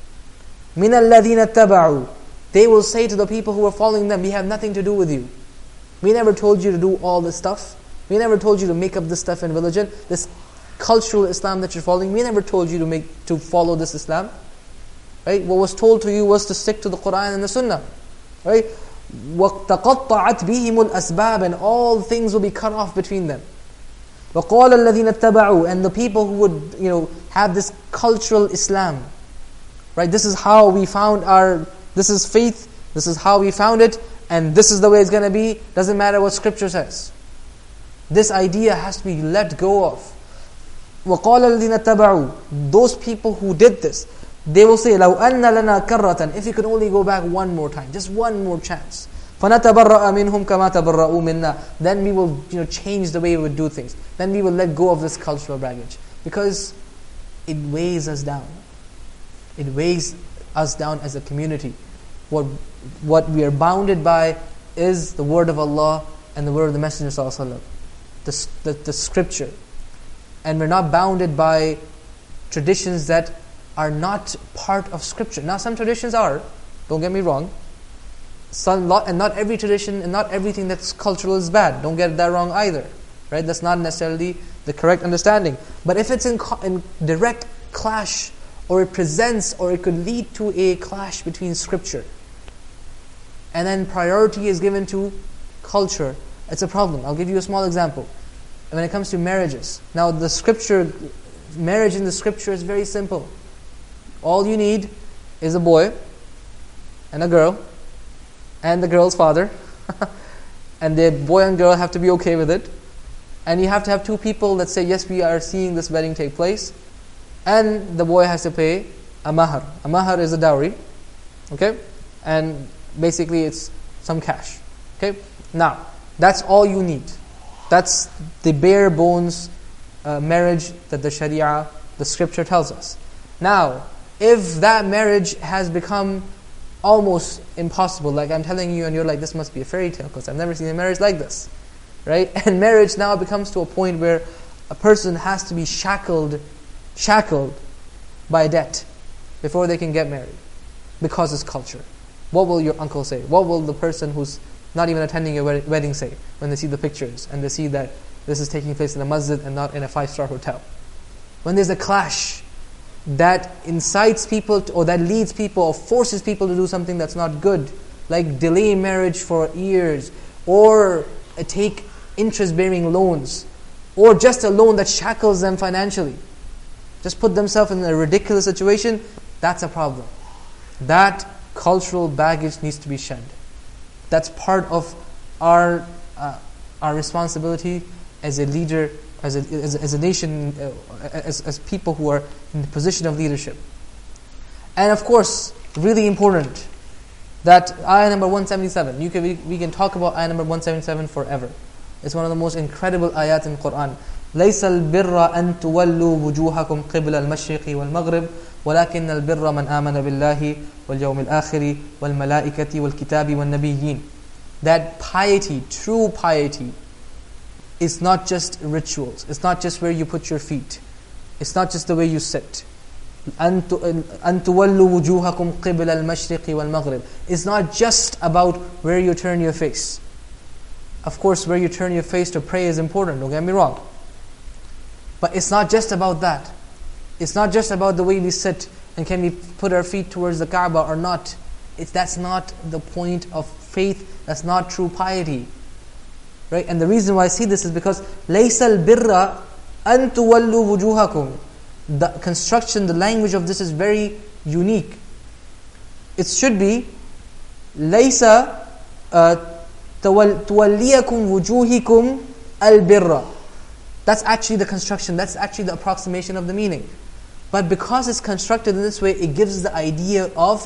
Speaker 1: من الذين اتبعوا, they will say to the people who were following them, we have nothing to do with you. We never told you to do all this stuff. We never told you to make up this stuff in religion. This cultural Islam that you're following, we never told you to make to follow this Islam. Right? What was told to you was to stick to the Quran and the Sunnah. Right? وَقْتَقَطَّعَتْ بِهِمُ الْأَسْبَابِ, and all things will be cut off between them. وَقَالَ الَّذِينَ اتَّبَعُوا, and the people who would, you know, have this cultural Islam. Right? This is how we found our, this is faith, this is how we found it, and this is the way it's going to be. Doesn't matter what Scripture says. This idea has to be let go of. وَقَالَ الَّذِينَ اتَّبَعُوا, those people who did this, they will say, لَوْ أَنَّ لَنَا كَرَّةً, if you could only go back one more time, just one more chance. فَنَتَبَرَّأَ مِنْهُمْ كَمَا تَبَرَّأُوا مِنَّا, then we will, you know, change the way we would do things. Then we will let go of this cultural baggage. Because it weighs us down. It weighs us down as a community. What, what we are bounded by is the word of Allah and the word of the Messenger ﷺ, the, the, the scripture. And we're not bounded by traditions that are not part of Scripture. Now some traditions are, don't get me wrong. Some, and not every tradition and not everything that's cultural is bad. Don't get that wrong either. Right? That's not necessarily the correct understanding. But if it's in, in direct clash, or it presents, or it could lead to a clash between Scripture, and then priority is given to culture, it's a problem. I'll give you a small example. When it comes to marriages. Now the scripture, marriage in the scripture is very simple. All you need is a boy and a girl and the girl's father. And the boy and girl have to be okay with it. And you have to have two people that say, yes, we are seeing this wedding take place. And the boy has to pay a mahar. A mahar is a dowry. Okay? And basically it's some cash. Okay? Now, that's all you need. That's the bare bones uh, marriage that the Sharia, the scripture tells us. Now, if that marriage has become almost impossible, like I'm telling you and you're like, this must be a fairy tale because I've never seen a marriage like this, right? And marriage now becomes to a point where a person has to be shackled, shackled by debt before they can get married because it's culture. What will your uncle say? What will the person who's not even attending your wedding say when they see the pictures and they see that this is taking place in a masjid and not in a five-star hotel? When there's a clash that incites people to, or that leads people or forces people to do something that's not good, like delay marriage for years, or uh, take interest-bearing loans, or just a loan that shackles them financially, just put themselves in a ridiculous situation, that's a problem. That cultural baggage needs to be shed. That's part of our uh, our responsibility as a leader, as a, as a, as a nation, uh, as, as people who are in the position of leadership. And of course, really important, that ayah number one seventy-seven, you can, we, we can talk about ayah number one seventy-seven forever. It's one of the most incredible ayat in Quran. لَيْسَ الْبِرَّ أَن تُوَلُّوا وُجُوهَكُمْ قِبْلَ الْمَشْرِقِ وَالْمَغْرِبِ وَلَكِنَّ الْبِرَّ مَنْ آمَنَ بِاللَّهِ وَالْيَوْمِ الْآخِرِ وَالْمَلَائِكَةِ وَالْكِتَابِ وَالنَّبِيِّينَ. That piety, true piety, is not just rituals. It's not just where you put your feet. It's not just the way you sit. أَن تُوَلُّوا وُجُوهَكُمْ قِبْلَ الْمَشْرِقِ وَالْمَغْرِبِ. It's not just about where you turn your face. Of course, where you turn your face to pray is important, don't get me wrong. But it's not just about that. It's not just about the way we sit and can we put our feet towards the Kaaba or not. It's, that's not the point of faith. That's not true piety. Right? And the reason why I see this is because لَيْسَ الْبِرَّ أَن تُوَلُّوا وُجُوهَكُمْ. The construction, the language of this is very unique. It should be لَيْسَ uh, تُوَلِّيَكُمْ وُجُوهِكُمْ الْبِرَّ. That's actually the construction, that's actually the approximation of the meaning. But because it's constructed in this way, it gives the idea of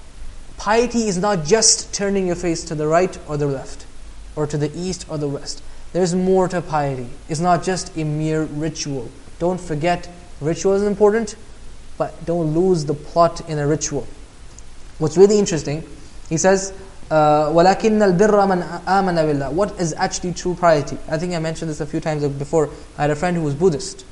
Speaker 1: piety is not just turning your face to the right or the left, or to the east or the west. There's more to piety. It's not just a mere ritual. Don't forget, ritual is important, but don't lose the plot in a ritual. What's really interesting, he says, Uh, وَلَكِنَّ الْبِرَّ مَنْ آمَنَ بِاللَّهِ. What is actually true piety? I think I mentioned this a few times before. I had a friend who was Buddhist.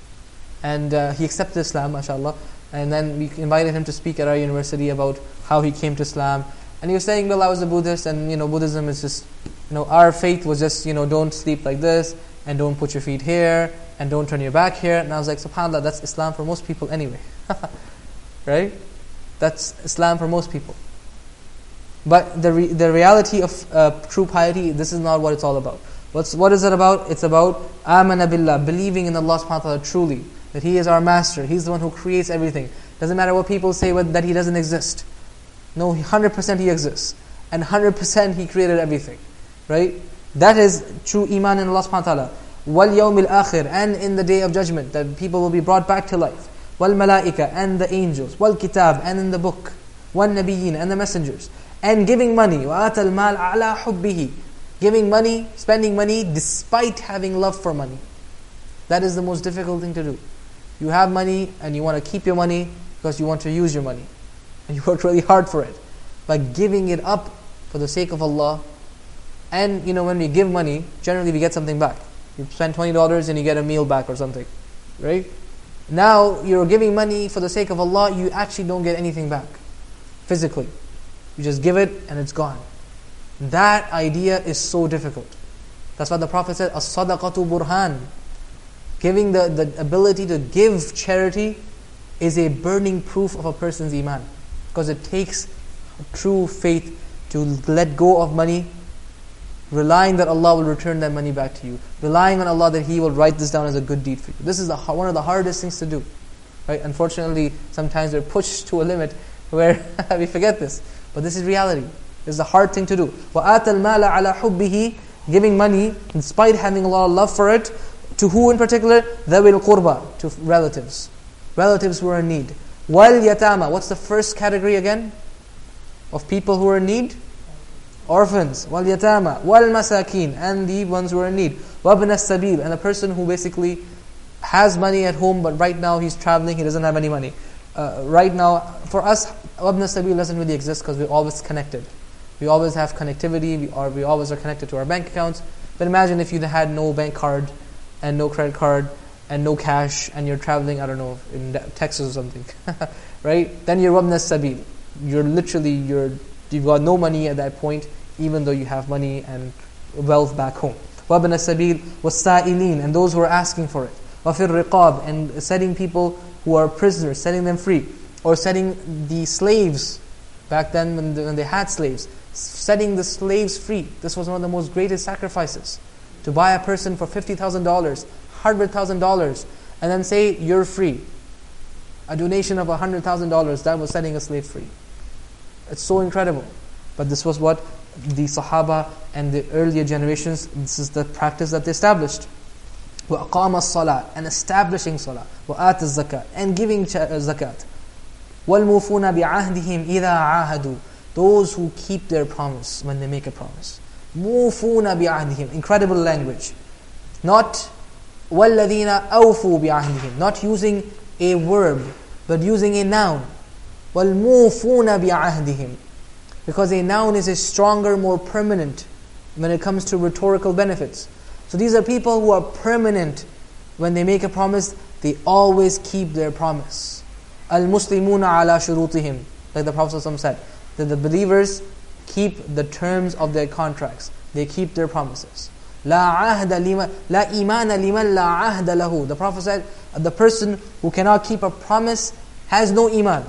Speaker 1: And uh, he accepted Islam, mashallah. And then we invited him to speak at our university about how he came to Islam. And he was saying, well, I was a Buddhist, and you know, Buddhism is just, you know, our faith was just, you know, don't sleep like this, and don't put your feet here, and don't turn your back here. And I was like, subhanAllah, that's Islam for most people anyway. Right? That's Islam for most people. But the re- the reality of uh, true piety, this is not what it's all about. What's what is it about? It's about amana billah, believing in Allah subhanahu wa ta'ala truly, that He is our master, He's the one who creates everything. Doesn't matter what people say that He doesn't exist. No, one hundred percent He exists. And one hundred percent He created everything. Right? That is true iman in Allah subhanahu wa ta'ala. Wal yawmil akhir, and in the day of judgment, that people will be brought back to life. Wal malaika, and the angels. Wal kitab, and in the book. Wal nabiyyin, and the messengers. And giving money, وَآتَ الْمَالَ عَلَىٰ حُبِّهِ. Giving money, spending money, despite having love for money. That is the most difficult thing to do. You have money, and you want to keep your money, because you want to use your money. And you work really hard for it. But giving it up for the sake of Allah, and you know, when we give money, generally we get something back. You spend twenty dollars and you get a meal back or something. Right? Now, you're giving money for the sake of Allah, you actually don't get anything back. Physically. You just give it and it's gone. That idea is so difficult. That's why the Prophet said, as-sadaqatu burhan. Giving the, the ability to give charity is a burning proof of a person's iman. Because it takes true faith to let go of money, relying that Allah will return that money back to you, relying on Allah that He will write this down as a good deed for you. This is the, one of the hardest things to do. Right? Unfortunately, sometimes we're pushed to a limit where we forget this. But this is reality. This is a hard thing to do. وَآتَ الْمَالَ عَلَى حُبِّهِ. Giving money, despite having a lot of love for it, to who in particular? ذَوِي الْقُرْبَى. To relatives. Relatives who are in need. وَالْيَتَامَى. What's the first category again? Of people who are in need? Orphans. وَالْيَتَامَى. وَالْمَسَاكِينَ. And the ones who are in need. وَابْنَ السَّبِيلِ. And a person who basically has money at home, but right now he's traveling, he doesn't have any money. Uh, right now, for us, Ibn Sabil doesn't really exist because we're always connected. We always have connectivity, we are we always are connected to our bank accounts. But imagine if you had no bank card and no credit card and no cash and you're traveling, I don't know, in Texas or something, right? Then you're Ibn Sabil. You're literally, you're, you've got no money at that point, even though you have money and wealth back home. وَابْنَ السَّبِيلِ وَالسَّائِلِينَ, and those who are asking for it. وَفِي الرِّقَابِ, and setting people who are prisoners, setting them free. Or setting the slaves, back then when, the, when they had slaves, setting the slaves free. This was one of the most greatest sacrifices. To buy a person for fifty thousand dollars, one hundred thousand dollars, and then say, you're free. A donation of one hundred thousand dollars, that was setting a slave free. It's so incredible. But this was what the Sahaba and the earlier generations, this is the practice that they established. وَأَقَامَ الصَّلَاةِ, and establishing salah. وَآتَ الزَّكَاةِ, and giving zakat. وَالْمُوفُونَ بِعَهْدِهِمْ إِذَا عَاهَدُوا, those who keep their promise when they make a promise. مُوفُونَ بِعَهْدِهِمْ, incredible language. Not وَالَّذِينَ أَوْفُوا بِعَهْدِهِمْ, not using a verb, but using a noun. وَالْمُوفُونَ بِعَهْدِهِمْ, because a noun is a stronger, more permanent when it comes to rhetorical benefits. So these are people who are permanent. When they make a promise, they always keep their promise. Al-Muslimuna ala shurutihim, like the Prophet ﷺ said, that the believers keep the terms of their contracts. They keep their promises. La ahda lima, la imana liman la ahda lahu. The Prophet said, the person who cannot keep a promise has no iman.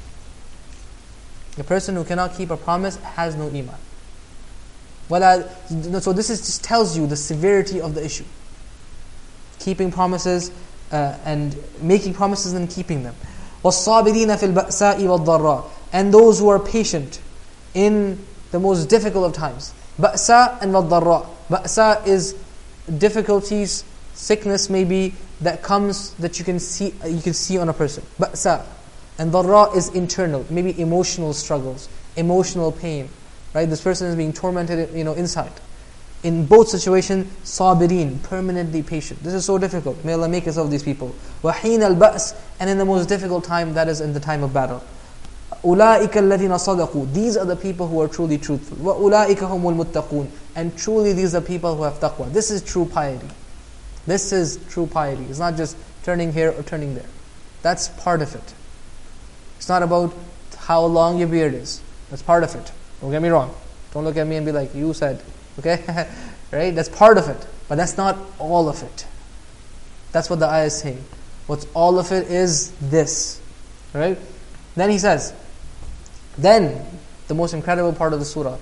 Speaker 1: The person who cannot keep a promise has no iman. Well, so this is, just tells you the severity of the issue. Keeping promises uh, and making promises and keeping them. وَالصَّابِرِينَ فِي الْبَأْسَاءِ وَالضَّرَّاءِ, and those who are patient in the most difficult of times. Ba'sa and وَالضَّرَّاء. Ba'sa is difficulties, sickness maybe, that comes that you can see you can see on a person. Ba'sa. And dharra is internal, maybe emotional struggles, emotional pain. Right? This person is being tormented, you know, inside. In both situations, sabirin, permanently patient. This is so difficult. May Allah make us of these people. وَحِينَ الْبَأْسِ, and in the most difficult time, that is in the time of battle. أُولَٰئِكَ الَّذِينَ صَدَقُوا, these are the people who are truly truthful. وَأُولَٰئِكَ هُمُ الْمُتَّقُونَ, and truly these are people who have taqwa. This is true piety. This is true piety. It's not just turning here or turning there. That's part of it. It's not about how long your beard is. That's part of it. Don't get me wrong. Don't look at me and be like, you said. Okay? Right? That's part of it. But that's not all of it. That's what the ayah is saying. What's all of it is this. Right? Then he says, then, the most incredible part of the surah,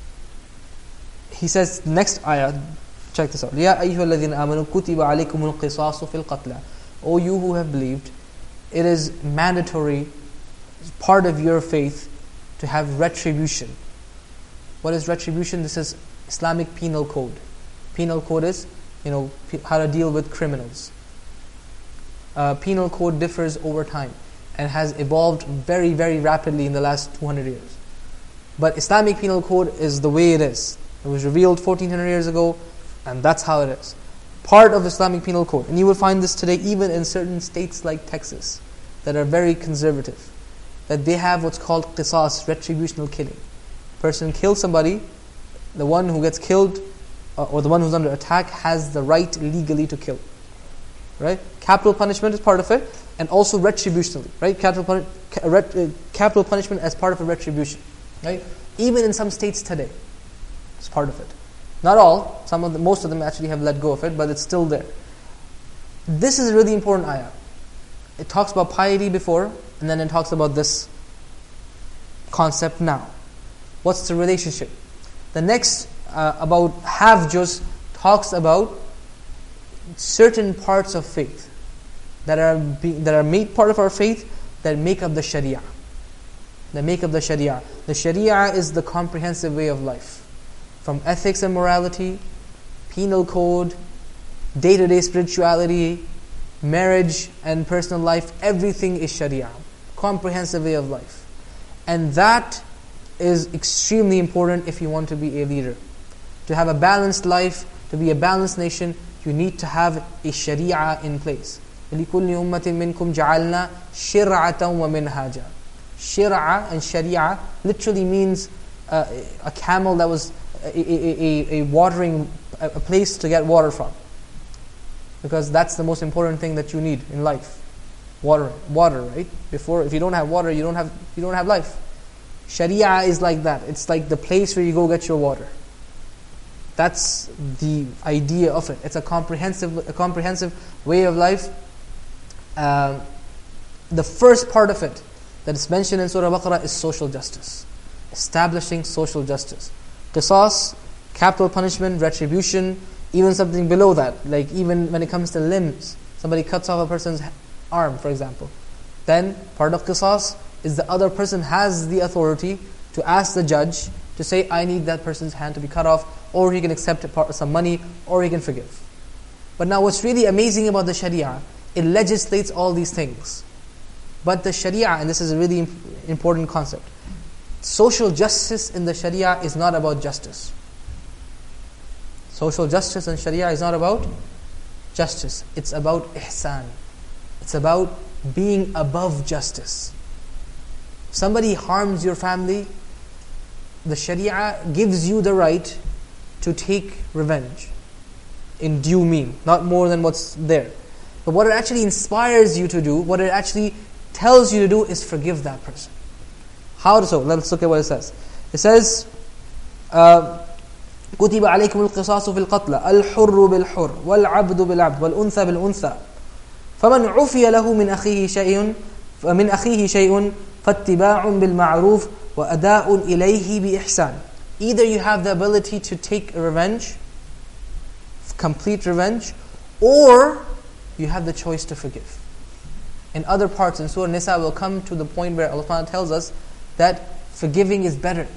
Speaker 1: he says, next ayah, check this out. يَا أَيُّهَا الَّذِينَ آمَنُوا كُتِبَ عَلَيْكُمُ الْقِصَاصُ فِي الْقَتْلَى. O you who have believed, it is mandatory, part of your faith, to have retribution. What is retribution? This is Islamic penal code. Penal code is, you know, how to deal with criminals. Uh, penal code differs over time and has evolved very, very rapidly in the last two hundred years. But Islamic penal code is the way it is. It was revealed fourteen hundred years ago, and that's how it is. Part of Islamic penal code. And you will find this today even in certain states like Texas that are very conservative. That they have what's called qisas, retributional killing. Person kills somebody, the one who gets killed uh, or the one who's under attack has the right legally to kill. Right? Capital punishment is part of it, and also retributionally. Right? Capital, puni- ca- ret- uh, capital punishment as part of a retribution. Right? Even in some states today, it's part of it. Not all. Some of the, most of them actually have let go of it, but it's still there. This is a really important ayah. It talks about piety before, and then it talks about this concept now. What's the relationship? The next, uh, about half juz, talks about certain parts of faith that are be, that are made part of our faith that make up the Sharia. That make up the Sharia. The Sharia is the comprehensive way of life, from ethics and morality, penal code, day-to-day spirituality, marriage and personal life. Everything is Sharia, comprehensive way of life, and that is extremely important if you want to be a leader. To have a balanced life, to be a balanced nation, you need to have a Sharia in place. لِكُلِّ أُمَّةٍ مِّنْكُمْ جَعَلْنَا شِرْعَةً وَمِنْهَاجًا. Shir'a and Sharia literally means uh, a camel that was a, a, a, a watering, a place to get water from. Because that's the most important thing that you need in life. Water, water, right? Before, if you don't have water, you don't have you don't have life. Sharia is like that. It's like the place where you go get your water. That's the idea of it. It's a comprehensive, a comprehensive way of life. Um, the first part of it that is mentioned in Surah Baqarah is social justice, establishing social justice. Qisas, capital punishment, retribution, even something below that, like even when it comes to limbs, somebody cuts off a person's arm, for example. Then part of Qisas is the other person has the authority to ask the judge to say, I need that person's hand to be cut off, or he can accept some money, or he can forgive. But now what's really amazing about the Sharia, it legislates all these things. But the Sharia, and this is a really important concept, social justice in the Sharia is not about justice. Social justice in Sharia is not about justice. It's about ihsan. It's about being above justice. If somebody harms your family, the Sharia gives you the right to take revenge in due mean, not more than what's there. But what it actually inspires you to do, what it actually tells you to do is forgive that person. How so? Let's look at what it says. It says, uh, كُتِبَ عَلَيْكُمُ الْقِصَاصُ فِي الْقَتْلَى الْحُرُّ بِالْحُرِّ وَالْعَبْدُ بِالْعَبْدِ وَالْأُنْثَى بِالْأُنْثَى فَمَنْ عُفِيَ لَهُ مِنْ أَخِيهِ شَيْءٌ فَمِنْ أَخِيهِ شَيْءٌ فَاتِّبَاعٌ بِالْمَعْرُوفِ وَأَدَاءٌ إِلَيْهِ بِإِحْسَانٍ. Either you have the ability to take revenge, complete revenge, or you have the choice to forgive. In other parts in Surah Nisa, we'll come to the point where Allah tells us that forgiving is better.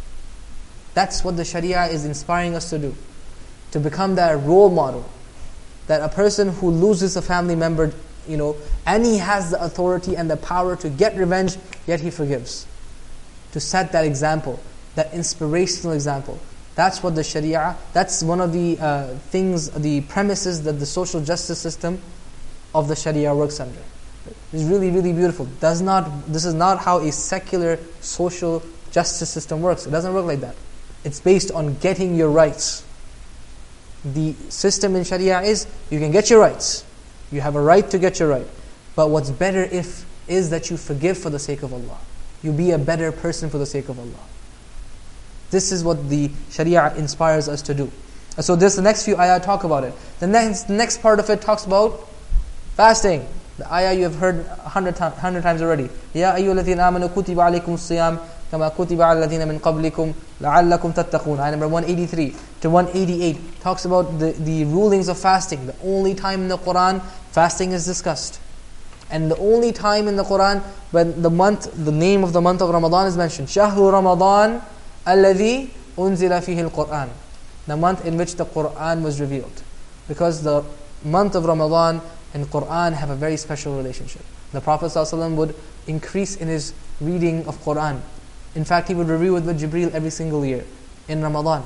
Speaker 1: That's what the Sharia is inspiring us to do. To become that role model. That a person who loses a family member, you know, and he has the authority and the power to get revenge, yet he forgives. To set that example, that inspirational example. That's what the Sharia, that's one of the uh, things, the premises that the social justice system of the Sharia works under. It's really, really beautiful. Does not, this is not how a secular social justice system works. It doesn't work like that. It's based on getting your rights. The system in Sharia is, you can get your rights. You have a right to get your right. But what's better if is that you forgive for the sake of Allah. You be a better person for the sake of Allah. This is what the Sharia inspires us to do. So this, the next few ayah talk about it. The next, next part of it talks about fasting. The ayah you have heard a hundred, hundred times already. Ya ayyuhalladhina amanu kutiba alaykum as-siyam kama kutiba ala alladhina min qablikum la'allakum tattaqun. Ayah number one eighty-three to one eighty-eight talks about the, the rulings of fasting. The only time in the Quran fasting is discussed. And the only time in the Quran when the month, the name of the month of Ramadan is mentioned. Shahru Ramadan alladhi unzila fihi al-Quran. The month in which the Quran was revealed. Because the month of Ramadan and Quran have a very special relationship. The Prophet ﷺ would increase in his reading of Quran. In fact, he would review it with Jibreel every single year in Ramadan.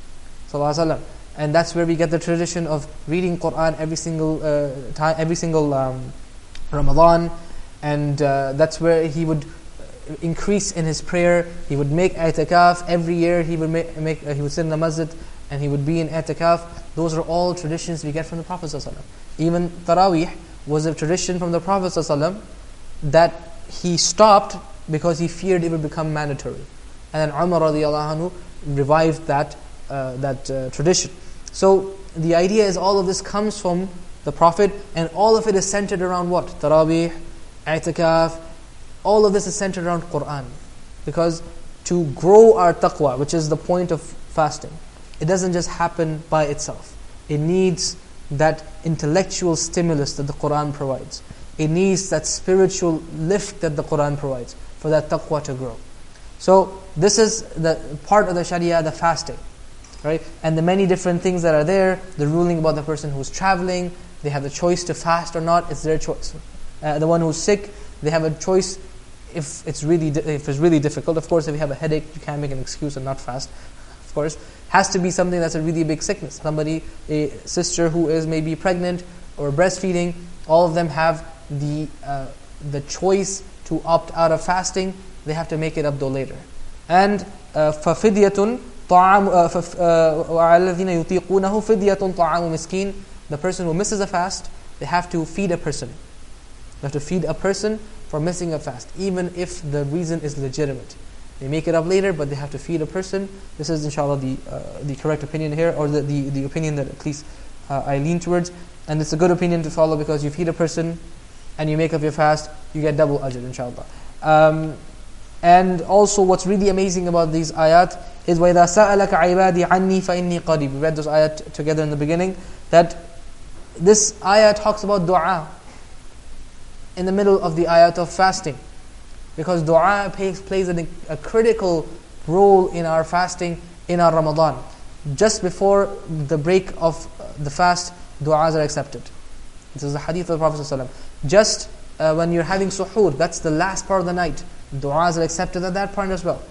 Speaker 1: ﷺ. And that's where we get the tradition of reading Quran every single uh, time, every single um, Ramadan. And uh, that's where he would increase in his prayer. He would make i'tikaf every year. He would make, make uh, he would sit in the masjid and he would be in i'tikaf. Those are all traditions we get from the Prophet ﷺ. Even Taraweeh was a tradition from the Prophet ﷺ that he stopped because he feared it would become mandatory. And then Umar radiallahu anhu revived that uh, that uh, tradition. So the idea is all of this comes from the Prophet, and all of it is centered around what? Taraweeh, i'tikaf, all of this is centered around Quran. Because to grow our taqwa, which is the point of fasting, it doesn't just happen by itself. It needs that intellectual stimulus that the Quran provides. It needs that spiritual lift that the Quran provides for that taqwa to grow. So this is the part of the Sharia, the fasting, right? And the many different things that are there, the ruling about the person who's traveling, they have the choice to fast or not, it's their choice. Uh, the one who's sick, they have a choice if it's really if it's really difficult. Of course, if you have a headache, you can't make an excuse and not fast. Of course, has to be something that's a really big sickness. Somebody, a sister who is maybe pregnant or breastfeeding, all of them have the uh, the choice to opt out of fasting. They have to make it up though later. And فَفِدْيَةٌ طَعَامُ وَعَلَى الَّذِينَ يُطِيقُونَهُ فِدْيَةٌ طَعَامُ مِسْكِينٍ. The person who misses a fast, they have to feed a person. They have to feed a person for missing a fast, even if the reason is legitimate. They make it up later, but they have to feed a person. This is inshallah the uh, the correct opinion here, or the, the, the opinion that at least uh, I lean towards. And it's a good opinion to follow, because you feed a person and you make up your fast, you get double ajr inshallah. Um, and also what's really amazing about these ayat is وَإِذَا سَأَلَكَ عِبَادِي عَنِّي فَإِنِّي قَرِيبٌ. We read those ayat together in the beginning, that this ayat talks about dua in the middle of the ayat of fasting. Because dua plays, plays a, a critical role in our fasting, in our Ramadan. Just before the break of the fast, du'as are accepted. This is the hadith of the Prophet ﷺ. Just uh, when you're having suhoor, that's the last part of the night, du'as are accepted at that point as well.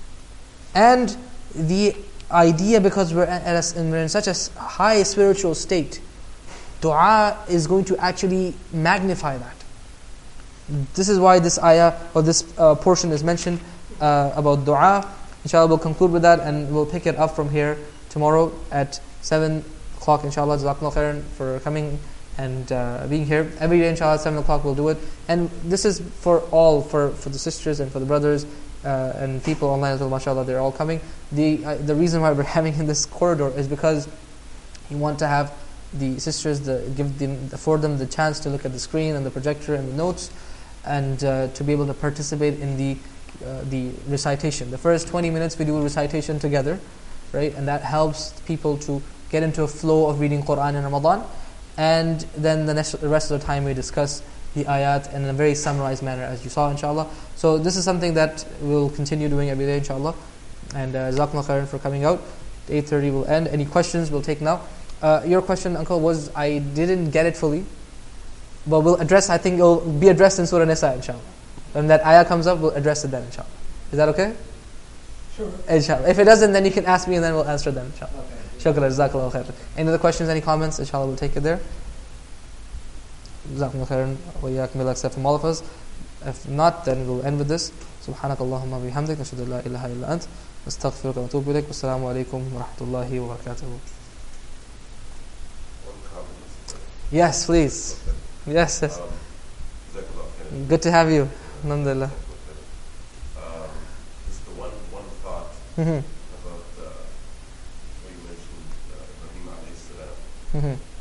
Speaker 1: And the idea, because we're, at a, we're in such a high spiritual state, dua is going to actually magnify that. This is why this ayah, or this uh, portion is mentioned uh, about dua. Inshallah, we'll conclude with that, and we'll pick it up from here tomorrow at seven o'clock, inshallah. Jazakumullah khairan for coming and uh, being here. Every day, inshallah, at seven o'clock we'll do it. And this is for all, for, for the sisters and for the brothers uh, and people online as well, mashallah, they're all coming. The uh, the reason why we're having in this corridor is because you want to have the sisters, the, give them, afford them the chance to look at the screen and the projector and the notes, and uh, to be able to participate in the uh, the recitation. The first twenty minutes we do a recitation together, right? And that helps people to get into a flow of reading Quran in Ramadan. And then the, next, the rest of the time we discuss the ayat in a very summarized manner, as you saw, inshallah. So this is something that we'll continue doing every day, inshallah. And uh, Jazakumullah khairan for coming out. eight thirty will end. Any questions we'll take now. Uh, your question, Uncle, was, I didn't get it fully, but we'll address, I think it will be addressed in Surah Nisa, inshallah. When that ayah comes up, we'll address it then, inshallah. Is that okay?
Speaker 2: Sure.
Speaker 1: Inshallah. If it doesn't, then you can ask me and then we'll answer them, inshallah.
Speaker 2: Okay.
Speaker 1: Shukran, Jazakallah khairan. Any other questions, any comments? Inshallah, we'll take it there. Jazakumullah khairan. Wa iyyakum billah, accept from all of us. If not, then we'll end with this. Subhanakallahumma bihamdik, nashhadu an la ilaha illa ant, nastaghfiruka wa natubu ilayk. Wassalamu alaikum wa rahmatullahi wa barakatuh. Yes, please. Yes, yes.
Speaker 3: Um,
Speaker 1: Good to have you. Alhamdulillah.
Speaker 3: Um, just the one, one thought
Speaker 1: Mm-hmm.
Speaker 3: about uh, what you mentioned, uh, Ibrahim alayhi salam.
Speaker 1: Mm-hmm.